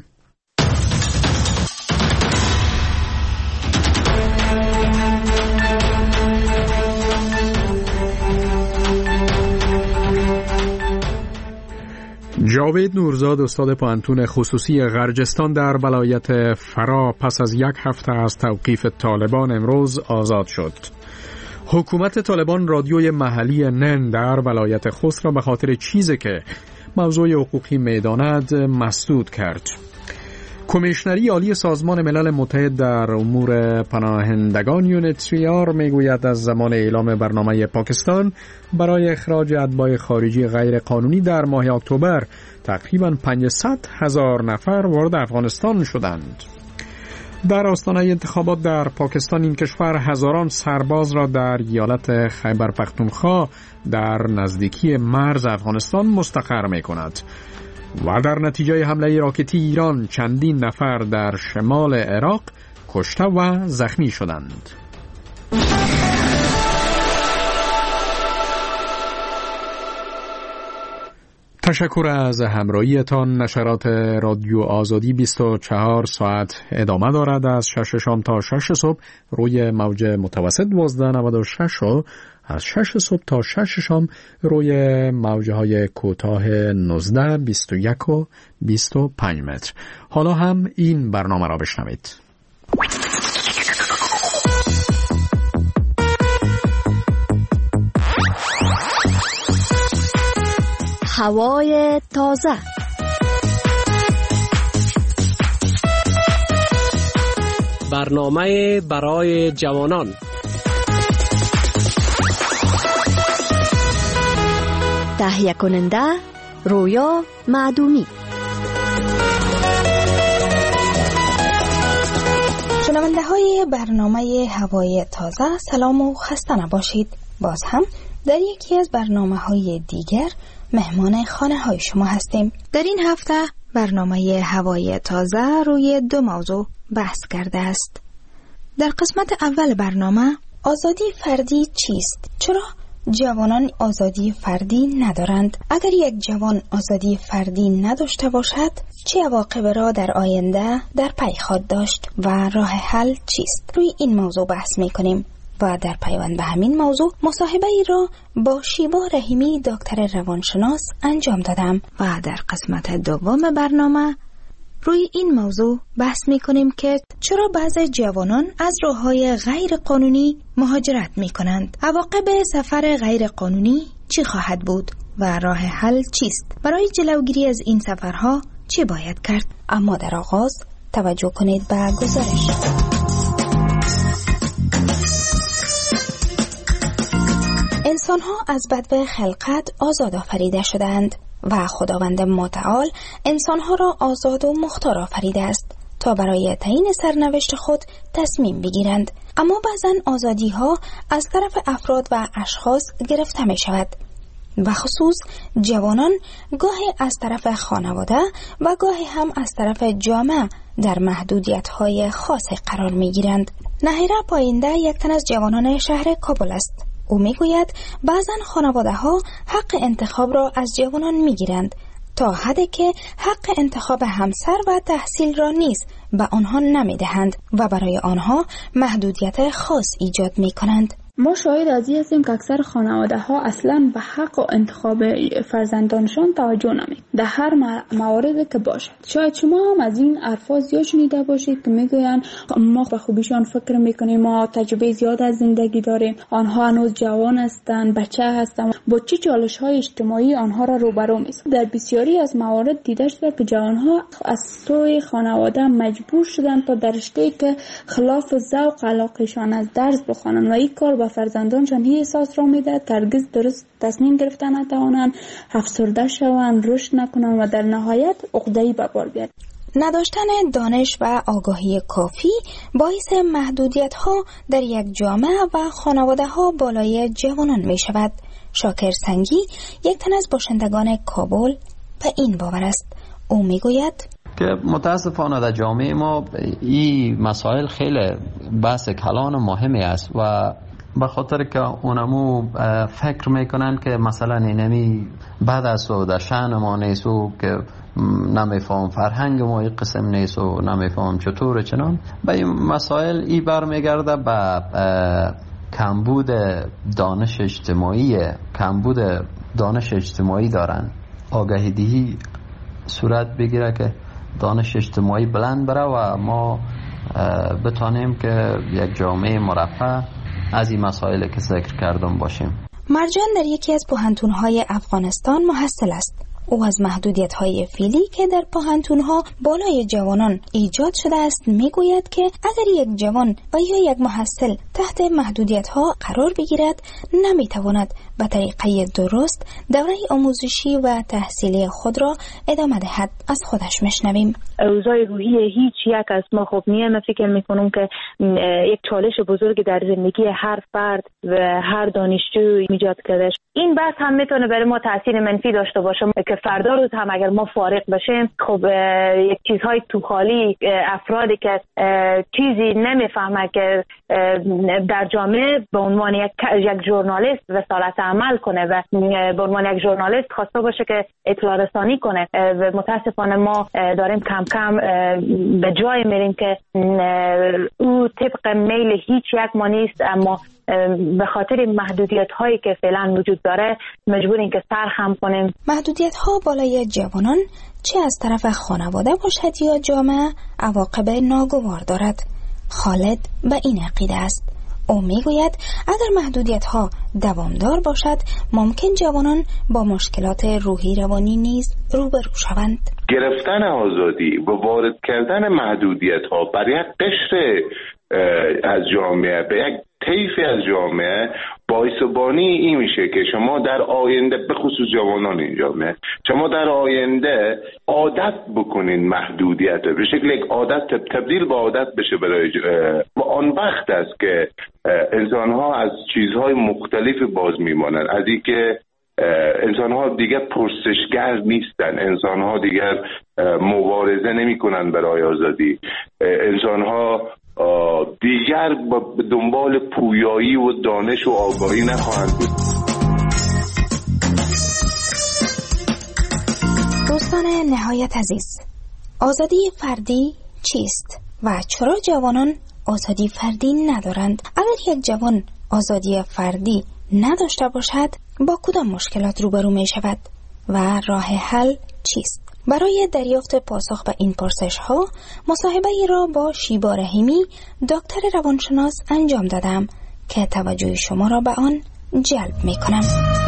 جاوید نورزاد استاد پانتون خصوصی غرجستان در ولایت فرا پس از 1 هفته از توقیف طالبان امروز آزاد شد. حکومت طالبان رادیوی محلی نن در ولایت خوست را به خاطر چیزی که موضوع حقوقی می‌داند مسدود کرد. کمیشنری عالی سازمان ملل متحد در امور پناهندگان یونیتریار میگوید از زمان اعلام برنامه پاکستان برای اخراج اتباع خارجی غیر قانونی در ماه اکتبر تقریباً 500,000 نفر وارد افغانستان شدند. در آستانه انتخابات در پاکستان این کشور هزاران سرباز را در ایالت خیبر پختونخوا در نزدیکی مرز افغانستان مستقر می‌کند. و در نتیجه حمله راکتی ایران چندین نفر در شمال عراق کشته و زخمی شدند. تشکر از همراهیتان. نشرات رادیو آزادی 24 ساعت ادامه دارد از 6 شام تا 6 صبح روی موج متوسط 1296 و از 6 صبح تا 6 شام روی موجهای کوتاه 19 21 و 25 متر. حالا هم این برنامه را بشنوید. هوای تازه. برنامه برای جوانان. تهیه کننده رویا معدومی. شنونده های برنامه هوای تازه سلام و خسته نباشید. باز هم در یکی از برنامه های دیگر مهمان خانه های شما هستیم. در این هفته برنامه هوای تازه روی 2 موضوع بحث کرده است. در قسمت اول برنامه آزادی فردی چیست؟ چرا جوانان آزادی فردی ندارند؟ اگر یک جوان آزادی فردی نداشته باشد چه عواقب را در آینده در پی خواهد داشت و راه حل چیست؟ روی این موضوع بحث می‌کنیم و در پیوند به همین موضوع مصاحبه ای را با شیوا رحیمی دکتر روانشناس انجام دادم و در قسمت دوم برنامه روی این موضوع بحث می‌کنیم که چرا بعضی جوانان از راه‌های غیر قانونی مهاجرت می‌کنند؟ عواقب سفر غیر قانونی چی خواهد بود و راه حل چیست؟ برای جلوگیری از این سفرها چه باید کرد؟ اما در آغاز توجه کنید به گزارش. انسان‌ها از بدو خلقت آزاد آفریده شدند و خداوند متعال انسان‌ها را آزاد و مختار آفریده است تا برای تعیین سرنوشت خود تصمیم بگیرند. اما بعضن آزادی‌ها از طرف افراد و اشخاص گرفته می شود و خصوص جوانان گاهی از طرف خانواده و گاهی هم از طرف جامعه در محدودیت‌های خاص قرار می‌گیرند. نهیره پاینده یک تن از جوانان شهر کابل است. او میگوید بعضن خانواده‌ها حق انتخاب را از جوانان میگیرند تا حدی که حق انتخاب همسر و تحصیل را نیز به آنها نمیدهند و برای آنها محدودیت خاص ایجاد میکنند. ما شاهد از این هستیم که اکثر خانواده ها اصلا به حق و انتخاب فرزندانشان توجه نمی در هر مواردی که باشد. شاید شما هم از این الفاظ زیاد شنیده باشید که میگوین ما به خوبیشان فکر میکنیم، ما تجربه زیاد از زندگی داریم، آنها هنوز جوان هستند، بچه هستند. با چه چالش های اجتماعی آنها را روبرو می‌سازد. در بسیاری از موارد دیده شده که جوانها از سوی خانواده مجبور شدند تا در رشته‌ای که خلاف ذوق علاقه‌شان از درس بخوانند و این کار به فرزندانشان این احساس را میده که هرگز درست تصمیم گرفتن نتوانند، افسرده شوند، رشد نکنند و در نهایت عقده‌ای به بار بیاید. نداشتن دانش و آگاهی کافی باعث محدودیت‌ها در یک جامعه و خانواده‌ها بالای جوانان می‌شود. شاکر سنگی یک تن از باشندگان کابل به این باور است. او میگوید که متاسفانه در جامعه ما این مسائل خیلی بحث کلان و مهمی است و به خاطر که اونمو فکر میکنن که مثلا اینمی بد است و در شأن ما نیست و که نمیفهم فرهنگ ما این قسم نیست و نمیفهم چطور چنان به این مسائل ای برمیگرده به کمبود دانش اجتماعی دارن. آگاهی دهی صورت بگیره که دانش اجتماعی بلند بره و ما بتانیم که یک جامعه مرفه از این مسائل که ذکر کردم باشیم. مرجان در یکی از پوهنتون‌های افغانستان محصل است. او از محدودیت‌های فعلی که در پوهنتون‌ها بالای جوانان ایجاد شده است میگوید که اگر یک جوان و یا یک محصل تحت محدودیت‌ها قرار بگیرد نمیتواند به طریقه درست دوره آموزشی و تحصیلی خود را ادامه دهد. از خودش میشنویم. اوضاع روحی هیچ یک از ما خوب نیست. من فکر میکنم که یک چالش بزرگ در زندگی هر فرد و هر دانشجو ایجاد کرده. این بحث هم میتونه برای ما تاثیر منفی داشته باشه که فردا روز هم اگر ما فارغ بشیم خب یک چیزهای تو خالی، افرادی که چیزی نمیفهمه که در جامعه به عنوان یک ژورنالیست رسالت عمل کنه و به عنوان یک ژورنالیست خواسته باشه که اطلاع رسانی کنه و متاسفانه ما داریم کم کم به جای میریم که او طبق میل هیچ یک ما نیست، اما به خاطر محدودیت هایی که فعلا وجود داره مجبوریم که سرخم کنیم. محدودیت ها بالای جوانان چه از طرف خانواده باشد یا جامعه عواقب ناگوار دارد. خالد به این عقیده است. او میگوید اگر محدودیت ها دوامدار باشد ممکن جوانان با مشکلات روحی روانی نیز روبرو شوند. گرفتن آزادی و وارد کردن محدودیت ها بر یک قشر از جامعه به یک طیفی از جامعه باعث بانی این میشه که شما در آینده به خصوص جوانان این جامعه شما در آینده عادت بکنین محدودیت به شکل یک عادت تبدیل به عادت بشه برای و آن وقت است که انسان ها از چیزهای مختلف باز میمانند، از اینکه انسان ها دیگر پرسشگر نیستن، انسان ها دیگر مبارزه نمی کنن برای آزادی، انسان ها دیگر به دنبال پویایی و دانش و آگاهی نخواهند بود. دوستان نهایت عزیز، آزادی فردی چیست و چرا جوانان آزادی فردی ندارند؟ اگر یک جوان آزادی فردی نداشته باشد با کدام مشکلات روبرو می شود و راه حل چیست؟ برای دریافت پاسخ به این پرسش ها مصاحبه ای را با شیبا رحیمی دکتر روانشناس انجام دادم که توجه شما را به آن جلب می کنم.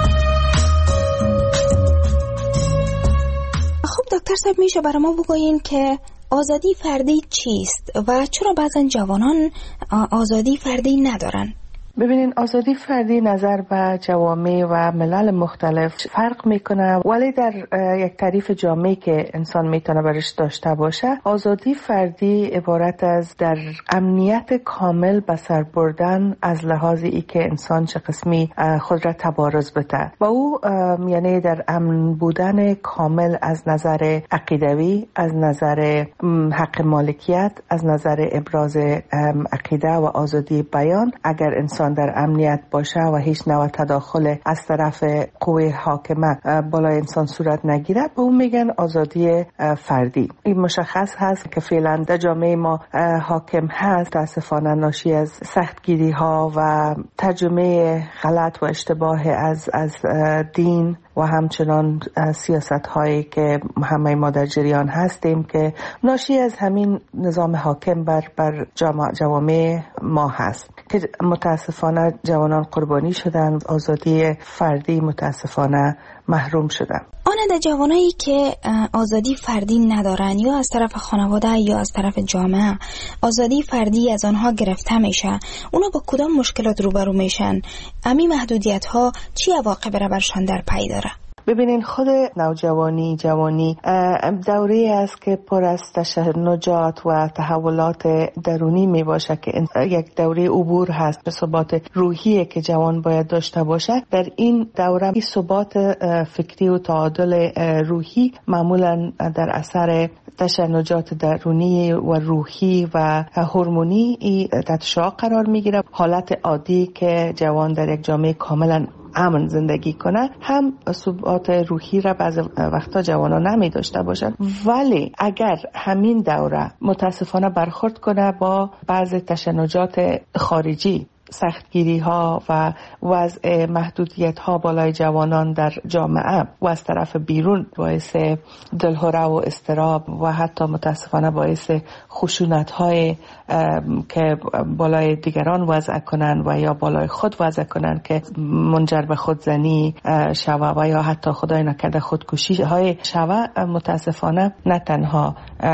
خب دکتر صاحب، میشه برای ما بگویین که آزادی فردی چیست و چرا بعضا جوانان آزادی فردی ندارن؟ ببینین، آزادی فردی نظر به جوامع و ملل مختلف فرق میکنه، ولی در یک تعریف جامعی که انسان میتونه برش داشته باشه، آزادی فردی عبارت از در امنیت کامل به سر بردن از لحاظ ای که انسان چه قسمی خود را تبارز بده و او یعنی در امن بودن کامل از نظر عقیدوی، از نظر حق مالکیت، از نظر ابراز عقیده و آزادی بیان. اگر انسان انسان در امنیت باشه و هیچ نوع تداخل از طرف قوه حاکمه بالای انسان صورت نگیره، به اون میگن آزادی فردی. این مشخص هست که فعلا در جامعه ما حاکم هست، متاسفانه ناشی از سختگیری ها و ترجمه غلط و اشتباه از دین و همچنان سیاست هایی که همه ما در جریان هستیم که ناشی از همین نظام حاکم بر جوامع ما هست که متاسفانه جوانان قربانی شدن، آزادی فردی متاسفانه محروم شدن. آن جوانایی که آزادی فردی ندارن یا از طرف خانواده یا از طرف جامعه آزادی فردی از آنها گرفته میشه، اونا با کدام مشکلات روبرو میشن؟ امی محدودیت ها چی عواقب را برشان در پی داره؟ ببینین خود نوجوانی دوره است که پر از تشنجات و تحولات درونی می باشه که یک دوره عبور هست به ثبات روحی که جوان باید داشته باشه. در این دوره ثبات فکری و تعادل روحی معمولا در اثر تشنجات درونی و روحی و هورمونی تحت شعاع قرار می گیره. حالت عادی که جوان در یک جامعه کاملا امن زندگی کنه هم ثبات روحی را بعض وقتا جوانا نمی داشته باشن، ولی اگر همین دوره متاسفانه برخورد کنه با بعض تشنجات خارجی، سختگیری ها و وضع محدودیت ها بالای جوانان در جامعه و از طرف بیرون باعث دلهره و اضطراب و حتی متاسفانه باعث خشونت های که بالای دیگران وضع کنن و یا بالای خود وضع کنن که منجر به خودزنی شوه و یا حتی خدای نکرده خودکشی های شوه، متاسفانه نه تنها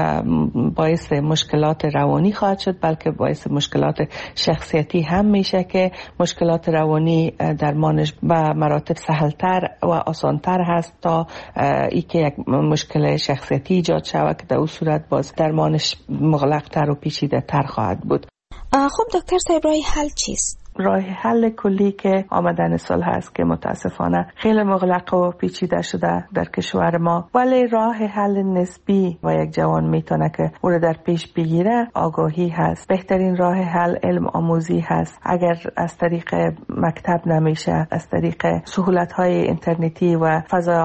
باعث مشکلات روانی خواهد شد بلکه باعث مشکلات شخصیتی هم میشه که مشکلات روانی درمانش به مراتب سهلتر و آسانتر هست تا ای که یک مشکل شخصیتی ایجاد شود که در اون صورت باز درمانش مغلق‌تر و پیچیده‌تر خواهد بود. خب دکتر صاحب، راه حل چیست؟ راه حل کلی که آمدن سال هست که متاسفانه خیلی مغلق و پیچیده شده در کشور ما، ولی راه حل نسبی و یک جوان میتونه که او رو در پیش بگیره آگاهی هست. بهترین راه حل علم آموزی هست. اگر از طریق مکتب نمیشه، از طریق سهولت‌های اینترنتی و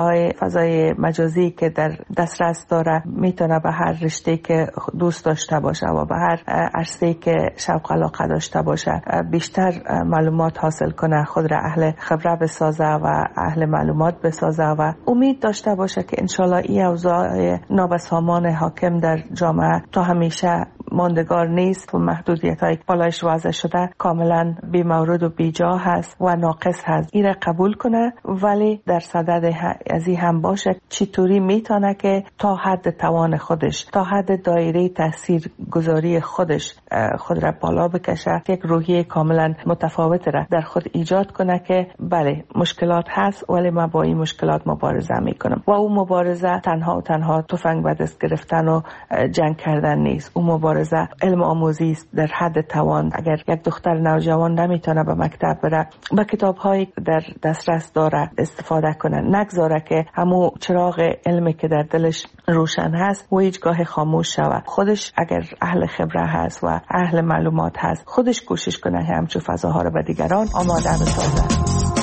فضای مجازی که در دسترس داره میتونه به هر رشته که دوست داشته باشه و به هر عرصه‌ای که شوق علاقه داشته باشه بیشتر معلومات حاصل کنه، خود را اهل خبره بسازه و اهل معلومات بسازه و امید داشته باشه که انشالله این اوضاع نابسامان حاکم در جامعه تا همیشه ماندگار نیست و محدودیت های بالایش وضع شده کاملا بی مورد و بی جا هست و ناقص هست. این را قبول کنه، ولی در صدد از این هم باشه چطوری میتونه که تا حد توان خودش، تا حد دایره تاثیر گذاری خودش خود را بالا بکشه، یک روحیه کاملا متفاوت را در خود ایجاد کنه که بله مشکلات هست ولی من با این مشکلات مبارزه میکنم. و اون مبارزه تنها تفنگ به دست گرفتن و جنگ کردن نیست. اون مبارزه علم آموزی است در حد توان. اگر یک دختر نوجوان نمیتونه به مکتب بره، با کتاب‌هایی در دسترس داره استفاده کنه، نگذاره که همون چراغ علمی که در دلش روشن هست و هیچگاه خاموش شود. خودش اگر اهل خبره هست و اهل معلومات هست، خودش کوشش کنه همچون فضاها رو به دیگران آماده بسازه.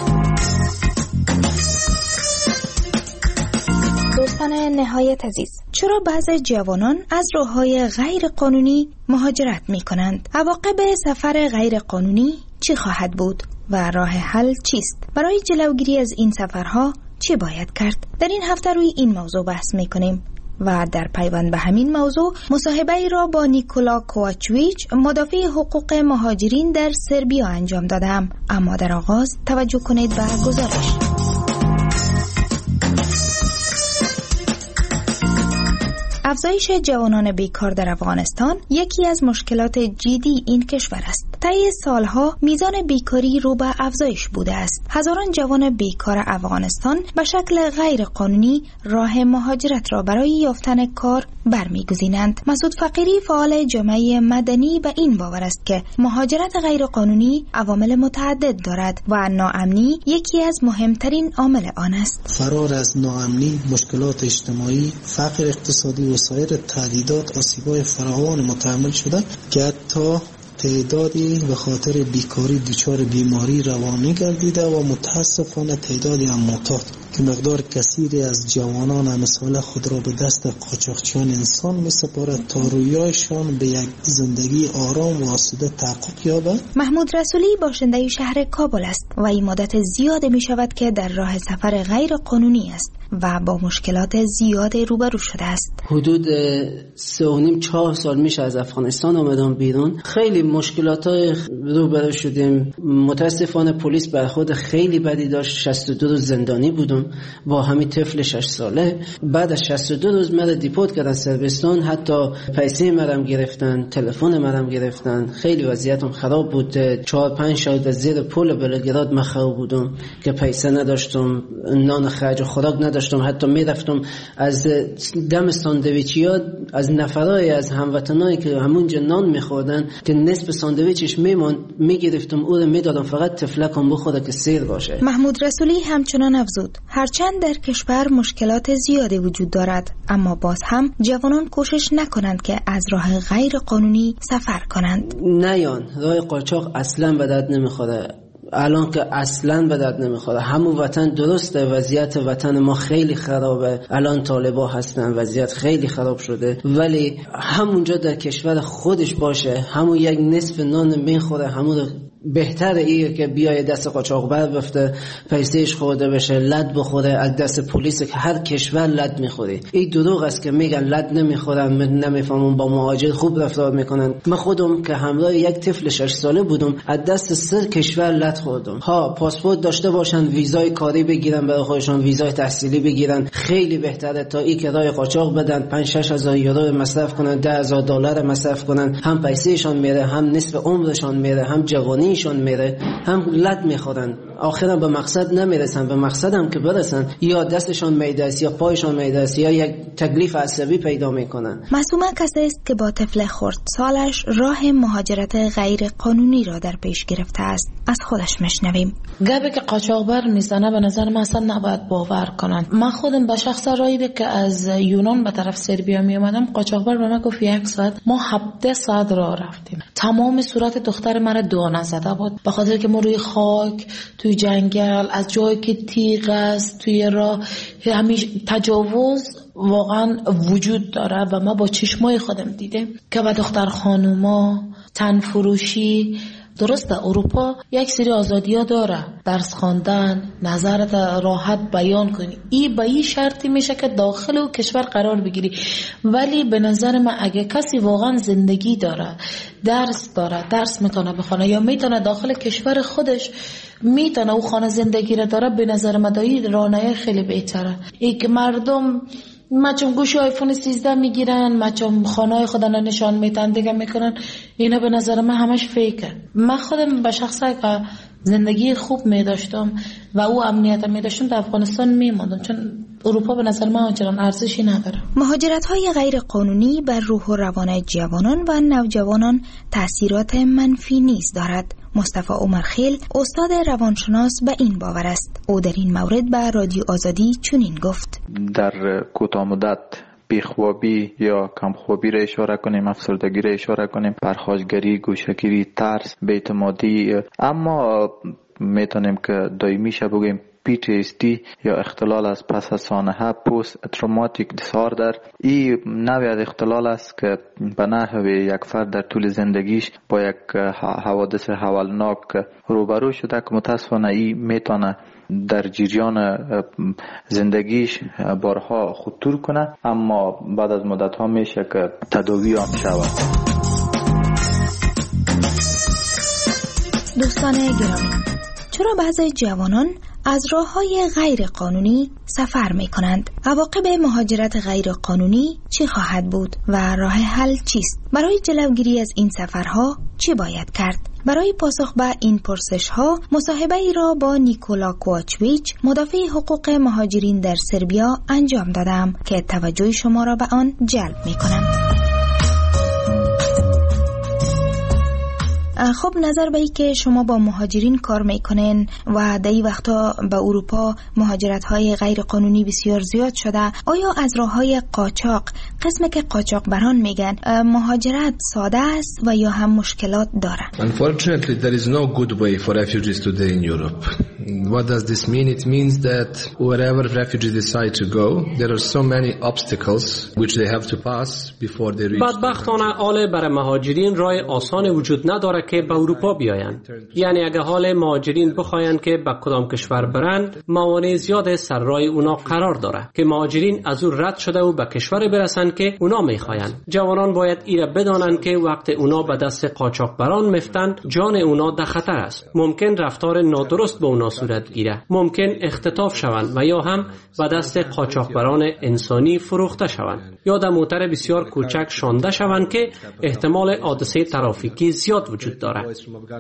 دوستان نهایت عزیز، چرا بعضی جوانان از راه‌های غیر قانونی مهاجرت می‌کنند؟ عواقب سفر غیر قانونی چی خواهد بود و راه حل چیست؟ برای جلوگیری از این سفرها چی باید کرد؟ در این هفته روی این موضوع بحث می‌کنیم و در پیوند به همین موضوع مصاحبه‌ای را با نیکولا کوواچویچ، مدافع حقوق مهاجرین در سربیا انجام دادم. اما در آغاز توجه کنید به گزارش. افزایش جوانان بیکار در افغانستان یکی از مشکلات جدی این کشور است. طی سالها میزان بیکاری رو به افزایش بوده است. هزاران جوان بیکار افغانستان به شکل غیر قانونی راه مهاجرت را برای یافتن کار برمیگزینند. مسعود فقیری، فعال جامعه مدنی، به این باور است که مهاجرت غیر قانونی عوامل متعدد دارد و ناامنی یکی از مهمترین عامل آن است. فرار از ناامنی، مشکلات اجتماعی، فقر اقتصادی و سایر تهدیدات آسیب‌های فراوان متحمل شده که حتی تعدادی به خاطر بیکاری دچار بیماری روانی گردیده و متاسفانه تعدادی هم معتاد که مقدار کثیری از جوانان امثال خود را به دست قاچاقچیان انسان می سپارد تا رویایشان به یک زندگی آرام و آسوده تحقق یابد. محمود رسولی باشنده شهر کابل است و این مدت زیاد می شود که در راه سفر غیر قانونی است و با مشکلات زیاد روبرو شده است. حدود 3.5-4 سال میشه از افغانستان آمدم بیرون. خیلی مشکلات روبرو شدیم. متاسفانه پلیس برخورد خیلی بدی داشت. 62 روز زندانی بودم با همین طفل 6 ساله. بعد از 62 روز مرا دیپورت کردن سربستان. حتی پیسه مرا گرفتن، تلفن مرا گرفتن. خیلی وضعیتم خراب بود. 4-5 شب زیر پل بلگراد مخروب بودم که پیسه نداشتم، نان خرج و خوراک نداشتم. حتی میرفتم از دم ساندویچیات از نفرای از هموطنایی که همونجا نان میخوردن که نصف ساندویچش میموند میگرفتم او رو میدادم فقط تفلکم بخوره که سیر باشه. محمود رسولی همچنان افزود هرچند در کشور مشکلات زیادی وجود دارد اما باز هم جوانان کوشش نکنند که از راه غیر قانونی سفر کنند. نیان راه قاچاق اصلا به درد نمیخوره. الان که اصلا به درد نمیخوره. همون وطن درسته، وضعیت وطن ما خیلی خرابه. الان طالبا هستن، وضعیت خیلی خراب شده، ولی همونجا در کشور خودش باشه همون یک نصف نان میخوره، همون بهتره ایه که بیای دست قاچاقبر بفته، پیسهش خورده بشه، لد بخوره از دست پلیس که هر کشور لد میخوری. این دروغ است که میگن لد نمیخورن، نمیفهمون با مهاجر خوب رفتار میکنن. من خودم که همراه یک طفل 6 ساله بودم از دست 3 کشور لد خوردم. ها پاسپورت داشته باشن، ویزای کاری بگیرن برای خودشون، ویزای تحصیلی بگیرن، خیلی بهتره تا این که راه قاچاق بدن 5-6 هزار یورو مصرف کنن، 10,000 دلار مصرف کنن. هم پیسهشون میره، هم نصف عمرشون میره، هم جوانی شون میره، هم لد میخورن. آخرا به مقصد نمیرسن. به مقصد هم که برسن یا دستشون میده است یا پایشون میده است یا یک تکلیف عصبی پیدا میکنن. معصومه کسی است که با طفل خردسالش راه مهاجرت غیر قانونی را در پیش گرفته است. از خودش میشنویم. گپی که قاچاقبر میزنه به نظر من اصلا نباید باور کنن. من خودم به شخص رایی که از یونان به طرف سربیا می اومدم، قاچاقبر به من گفت 1 ساعت. ما 17 ساعت راه رفتیم. تمام صورت دختر من دانه زده بود به خاطر که ما روی خاک، توی جنگل، از جایی که تیغ است توی راه، همیشه تجاوز واقعا وجود داره و ما با چشمای خودم دیدم که به دختر خانوما تن فروشی. درسته اروپا یک سری آزادی‌ها داره، درس خواندن، نظرت راحت بیان کنی، این به این شرطی میشه که داخل و کشور قرار بگیری. ولی به نظر من اگه کسی واقعا زندگی داره، درس میتونه بخونه یا میتونه داخل کشور خودش میتونه او خانه زندگی را داره، به نظر من دایی رانه خیلی بهتره. ای که مردم مچم گوشی آیفون 13 میگیرن، مچم خانه خودن نشان میدن دیگه میکنن، اینا به نظر من همش فیکه. من خودم به شخصه که زندگی خوب میداشتم و او امنیت میداشتم در افغانستان میماندم، چون اروپا به نظر من آنچنان ارزشی نداره. مهاجرت‌های غیر قانونی بر روح و روان جوانان و نوجوانان تأثیرات منفی نیز دارد. مصطفی عمرخیل استاد روانشناس به این باور است. او در این مورد به رادیو آزادی چنین گفت: در کوتاه مدت بیخوابی یا کمخوابی را اشاره کنیم، افسردگی را اشاره کنیم، پرخاشگری، گوشه‌گیری، ترس، بی‌اعتمادی، اما میتونیم که دائمی شه بگیم PTSD یا اختلال از پس از سانحه، پست تروماتیک دیساردر. این نوع از اختلال است که به نحو یک فرد در طول زندگیش با یک حوادث هولناک روبرو شده که متاسفانه این میتونه در جریان زندگیش بارها خطور کنه، اما بعد از مدت ها میشه که تداوی هم شود. دوستان گرامی، چرا بعضی جوانان از راه‌های غیر قانونی سفر می‌کنند؟ عواقب مهاجرت غیر قانونی چه خواهد بود و راه حل چیست؟ برای جلوگیری از این سفرها چه باید کرد؟ برای پاسخ به این پرسش‌ها مصاحبه‌ای را با نیکولا کوواچویچ، مدافع حقوق مهاجرین در سربیا انجام دادم که توجه شما را به آن جلب می‌کنم. خب نظر به ای که شما با مهاجرین کار میکنین و در این وقتا به اروپا مهاجرت های غیر قانونی بسیار زیاد شده، آیا از راه های قاچاق، قسم که قاچاقبران میگن، مهاجرت ساده است و یا هم مشکلات داره؟ Unfortunately, there is no good way for refugees today in Europe. What does this mean? It means that wherever refugees decide to go, there are so many obstacles which they have to pass before they reach. بدبختانه حال برای مهاجرین راه آسان وجود نداره که به اروپا بیاین. یعنی اگه حال مهاجرین بخواین که به کدام کشور برند، موانع زیاد سر راه اونا قرار داره که مهاجرین از او رد شده و به کشور برسن که اونا میخواین. جوانان باید ایره بدانن که وقت اونا به دست قاچاقبران مفتن، جان اونا در خطر است. ممکن رفتار نادرست به اونا صورت گیره، ممکن اختطاف شوند و یا هم به دست قاچاقبران انسانی فروخته شوند یا در موتر بسیار کوچک شانده شوند که احتمال حادثه ترافیکی زیاد وجود دارد.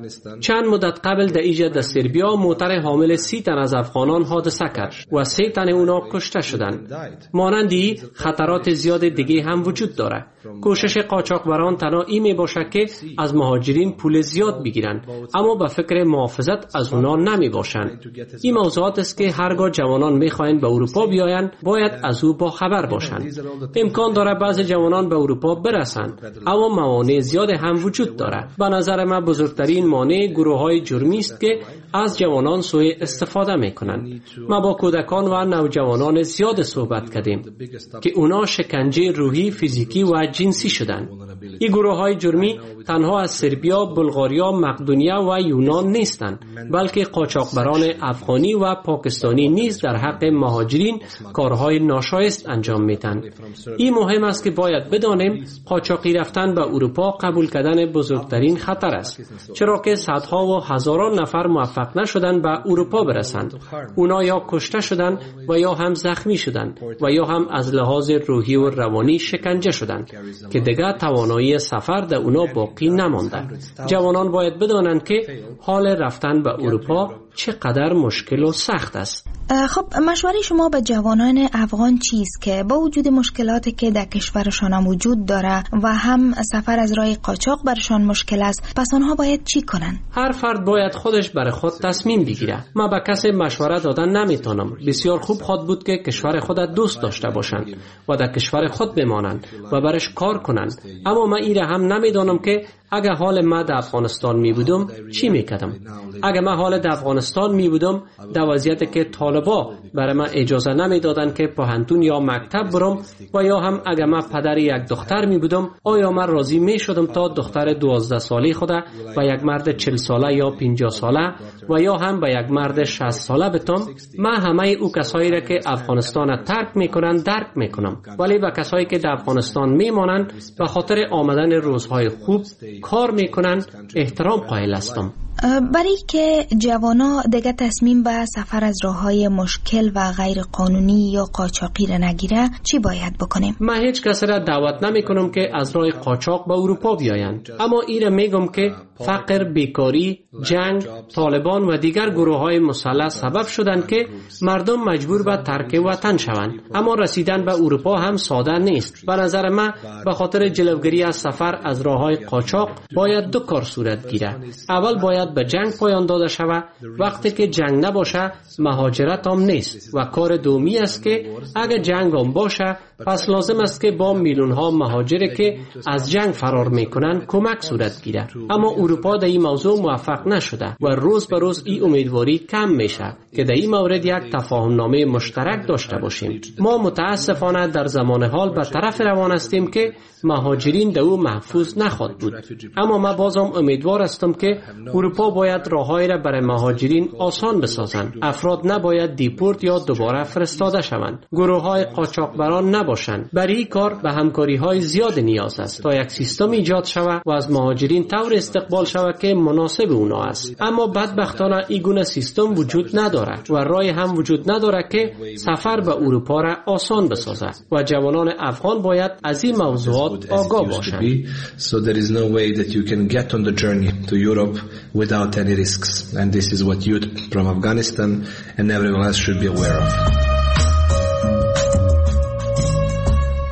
چند مدت قبل در ایجاد در سربیا موتر حامل 30 تن از افغانان حادثه کرد و 3 تن اونا کشته شدند. مانندی خطرات زیاد دیگه هم وجود داره. کوشش قاچاقبران تنها این می باشه که از مهاجرین پول زیاد بگیرن، اما به فکر محافظت از اونا نمی باشن. این موضوعات است که هرگاه جوانان میخواین به اروپا بیاین باید از او با خبر باشن. امکان داره بعضی جوانان به اروپا برسن، اما موانع زیاد هم وجود داره. به نظر من بزرگترین مانع گروه‌های جرمی است که از جوانان سوء استفاده میکنن. ما با کودکان و نوجوانان زیاد صحبت کردیم که اونا شکنجه روحی، فیزیکی و جنسی شدن. این گروه‌های جرمی تنها از سربیا، بلغاریا، مقدونیه و یونان نیستند، بلکه قاچاقبران افغانی و پاکستانی نیز در حق مهاجرین کارهای ناشایست انجام میدن. این مهم است که باید بدانیم قاچاقی رفتن به اروپا قبول کردن بزرگترین خطر است، چرا که صدها و هزاران نفر موفق نشدن به اروپا برسند. اونا یا کشته شدند و یا هم زخمی شدند و یا هم از لحاظ روحی و روانی شکنجه شدند که دیگر توانایی سفر در اونا باقی نمانده. جوانان باید بدانند که حال رفتن به اروپا چقدر مشکل و سخت است. خب مشوره شما به جوانان افغان چیست که با وجود مشکلاتی که در کشورشان وجود داره و هم سفر از راه قاچاق برشان مشکل است، پس آنها باید چی کنن؟ هر فرد باید خودش برای خود تصمیم بگیره. من به کسی مشوره دادن نمیتونم. بسیار خوب خود بود که کشور خود دوست داشته باشند و در کشور خود بمانند و برش کار کنند. اما من ایره هم نمیدانم که اگه حال من در افغانستان می بودم چی میکردم. اگه من حال در افغانستان می بودم در وضعیتی که طالبا برای من اجازه نمیدادن که پوهنتون یا مکتب برم و یا هم اگه من پدر یک دختر می بودم، آیا من راضی می شدم تا دختر 12 ساله خدا و یک مرد 40 ساله یا 50 ساله و یا هم به یک مرد 60 ساله بتم؟ من همه او کسایی را که افغانستان ترک میکنن درک میکنم، ولی به کسایی که در افغانستان میمانند به خاطر آمدن روزهای خوب کار میکنن احترام قائل هستم. برای که جوانا دیگه تصمیم به سفر از راههای مشکل و غیر قانونی یا قاچاقی را نگیره چی باید بکنیم؟ من هیچ کسی را دعوت نمی کنم که از راه قاچاق به اروپا بیایند، اما ایره میگم که فقر، بیکاری، جنگ، طالبان و دیگر گروه‌های مسلح سبب شدند که مردم مجبور به ترک وطن شوند. اما رسیدن به اروپا هم ساده نیست. به نظر من به خاطر جلوگیری از سفر از راههای قاچاق باید 2 کار صورت گیره. اول باید به جنگ پایان داده شود. وقتی که جنگ نباشه مهاجرت هم نیست و کار دومی است که اگر جنگ هم باشه پس لازم است که با میلیون ها مهاجر که از جنگ فرار میکنن کمک صورت گیره. اما اروپا در این موضوع موفق نشده و روز به روز این امیدواری کم میشه که در این مورد یک تفاهم نامه مشترک داشته باشیم. ما متاسفانه در زمان حال به طرف روان هستیم که مهاجرین در او محفوظ نخواهد بود. اما من بازم امیدوار هستم که اروپا باید راههایی را برای مهاجرین آسان بسازند. افراد نباید دیپورت یا دوباره فرستاده شوند. گروه‌های قاچاقبران نباشند. برای این کار به همکاری‌های زیاد نیاز است تا یک سیستم ایجاد شود و از مهاجرین طور استقبال شود که مناسب اونا است. اما بدبختانه این گونه سیستم وجود ندارد و راهی هم وجود ندارد که سفر به اروپا را آسان بسازد و جوانان افغان باید از این موضوعات آگاه باشند. So there is no way that you can get on the journey to Europe without any risks, and this is what youth from Afghanistan and everyone else should be aware of.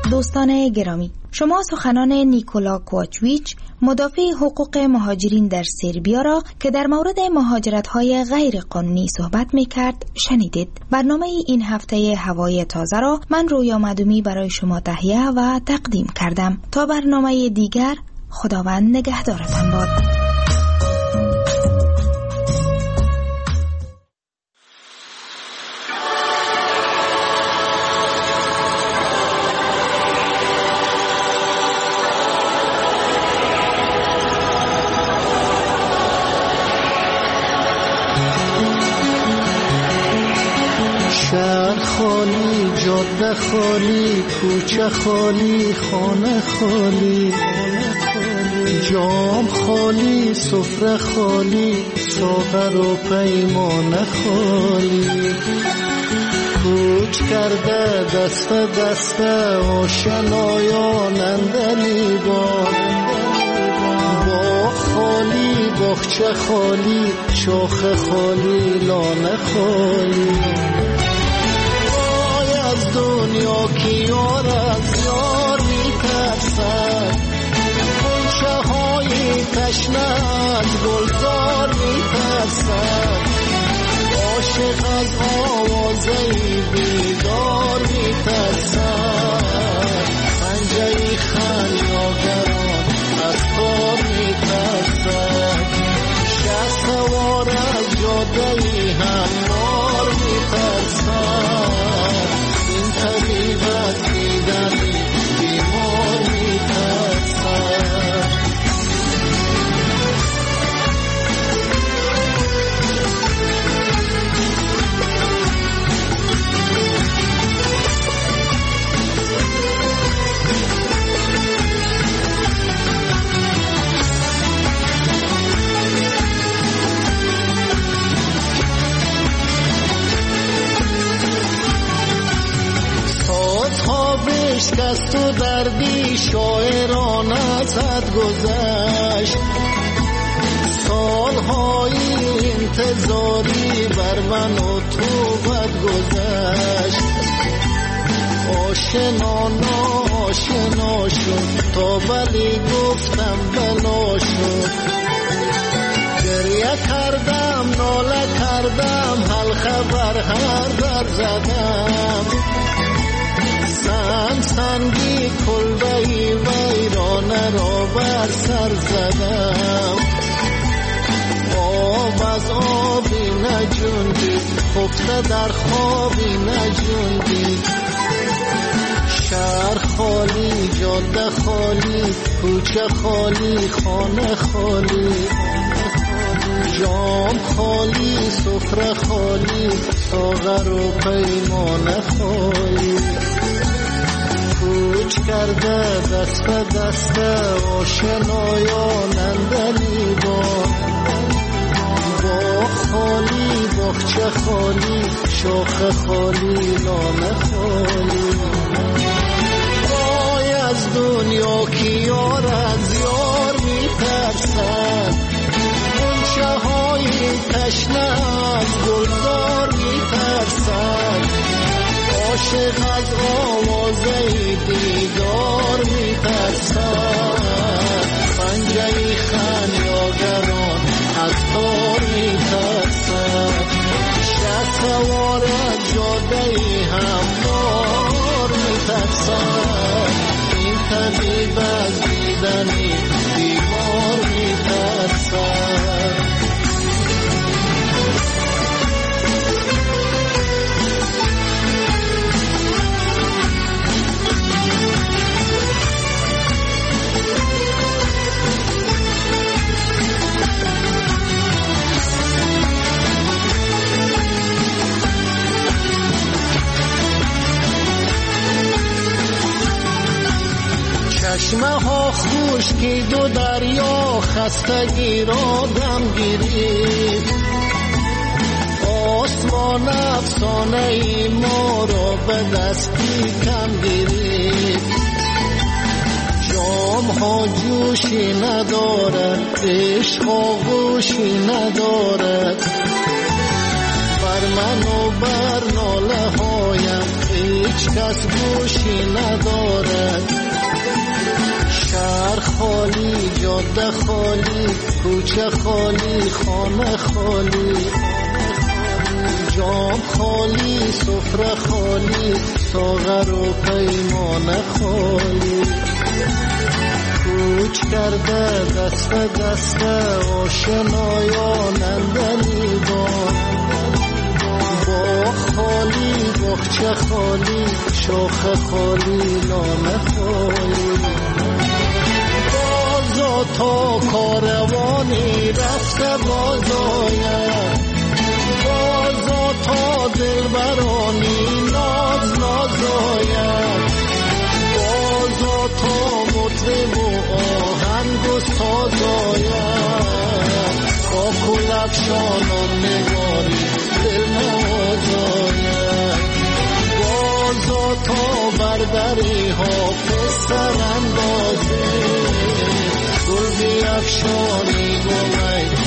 دوستان گرامی، شما سخنان نیکولا کوچویچ مدافع حقوق مهاجرین در سربیا را که در مورد مهاجرت‌های غیر قانونی صحبت می‌کرد شنیدید. برنامه این هفته هوای تازه را من رویا معدومی برای شما تهیه و تقدیم کردم. تا برنامه دیگر، خداوند نگهدارتان باد. خالی، جاده خالی، کوچه خالی، خانه خالی، جام خالی، سفره خالی، ساغر و پیمانه خالی. کوچ کرده دست دست آشنایان اندلی باغ خالی، باغچه خالی، شاخه خالی، لانه خالی. دنیا کی یار از یار میترسد، غنچه های تشنه از گلزار میترسد، عاشق از آوازه بیدار میترسد، پنجه خمیازگران از کار میترسد، شست سوار از جاده هموار میترسد، طبیب از دیدن بیمار میترسد. شکست و دردی شاعرانه زد گذشت، سالهای انتظاری بر من و تو بد گذشت، آشنا ناآشنا شد تا ولی گفتم بلا شد، گریه کردم ناله کردم حلقه بر هر در زدم، سنگی کلبهی ویرانه را بر سر زدم، آب از آبی نجوندید خفته در خوابی نجوندید، شهر خالی، جاده خالی، کوچه خالی، خانه خالی، جام خالی، سفره خالی، ساغر و پیمانه خالی. کوچ کرده دست به دست آشنایان اندلی باغ خالی، باغچه خالی، شاخه خالی، لانه خالی. وای از دنیا کی یار از یار میترسد، غنچه های تشنه از گلزار میترسد، عاشق از آوازه دیدار میترسد، پنجه خمیازگران از تار میترسد، شست سوار از جاده هموار میترسد، این طبیب از دیدنی بیمار میترسد. چشمه ها خشکید و دریا خستگی را دم گیرید، آسمان افسانه ای ما را به دستی کم گیرید، جام ها جوشی ندارد، عشق آغوشی ندارد، بر من و بر ناله هایم هیچ کس گوشی ندارد. شهر خالی، جاده خالی، کوچه خالی، خانه خالی، جام خالی، سفره خالی، ساغر و پیمانه خالی. کوچ کرده دست دست آشنایانندنی باغ خالی، باغچه خالی، شاخه خالی، نامه خالی. بازا تا کاروانی رفته باز آید، بازا تا دلبرانی ناز ناز آید، بازا تا مطرب و آهنگ و ساز آید، با کلفشانان نگاری دل نواز آید، بازا تا بردری حافظ سر اندازه گل بیفشانی گل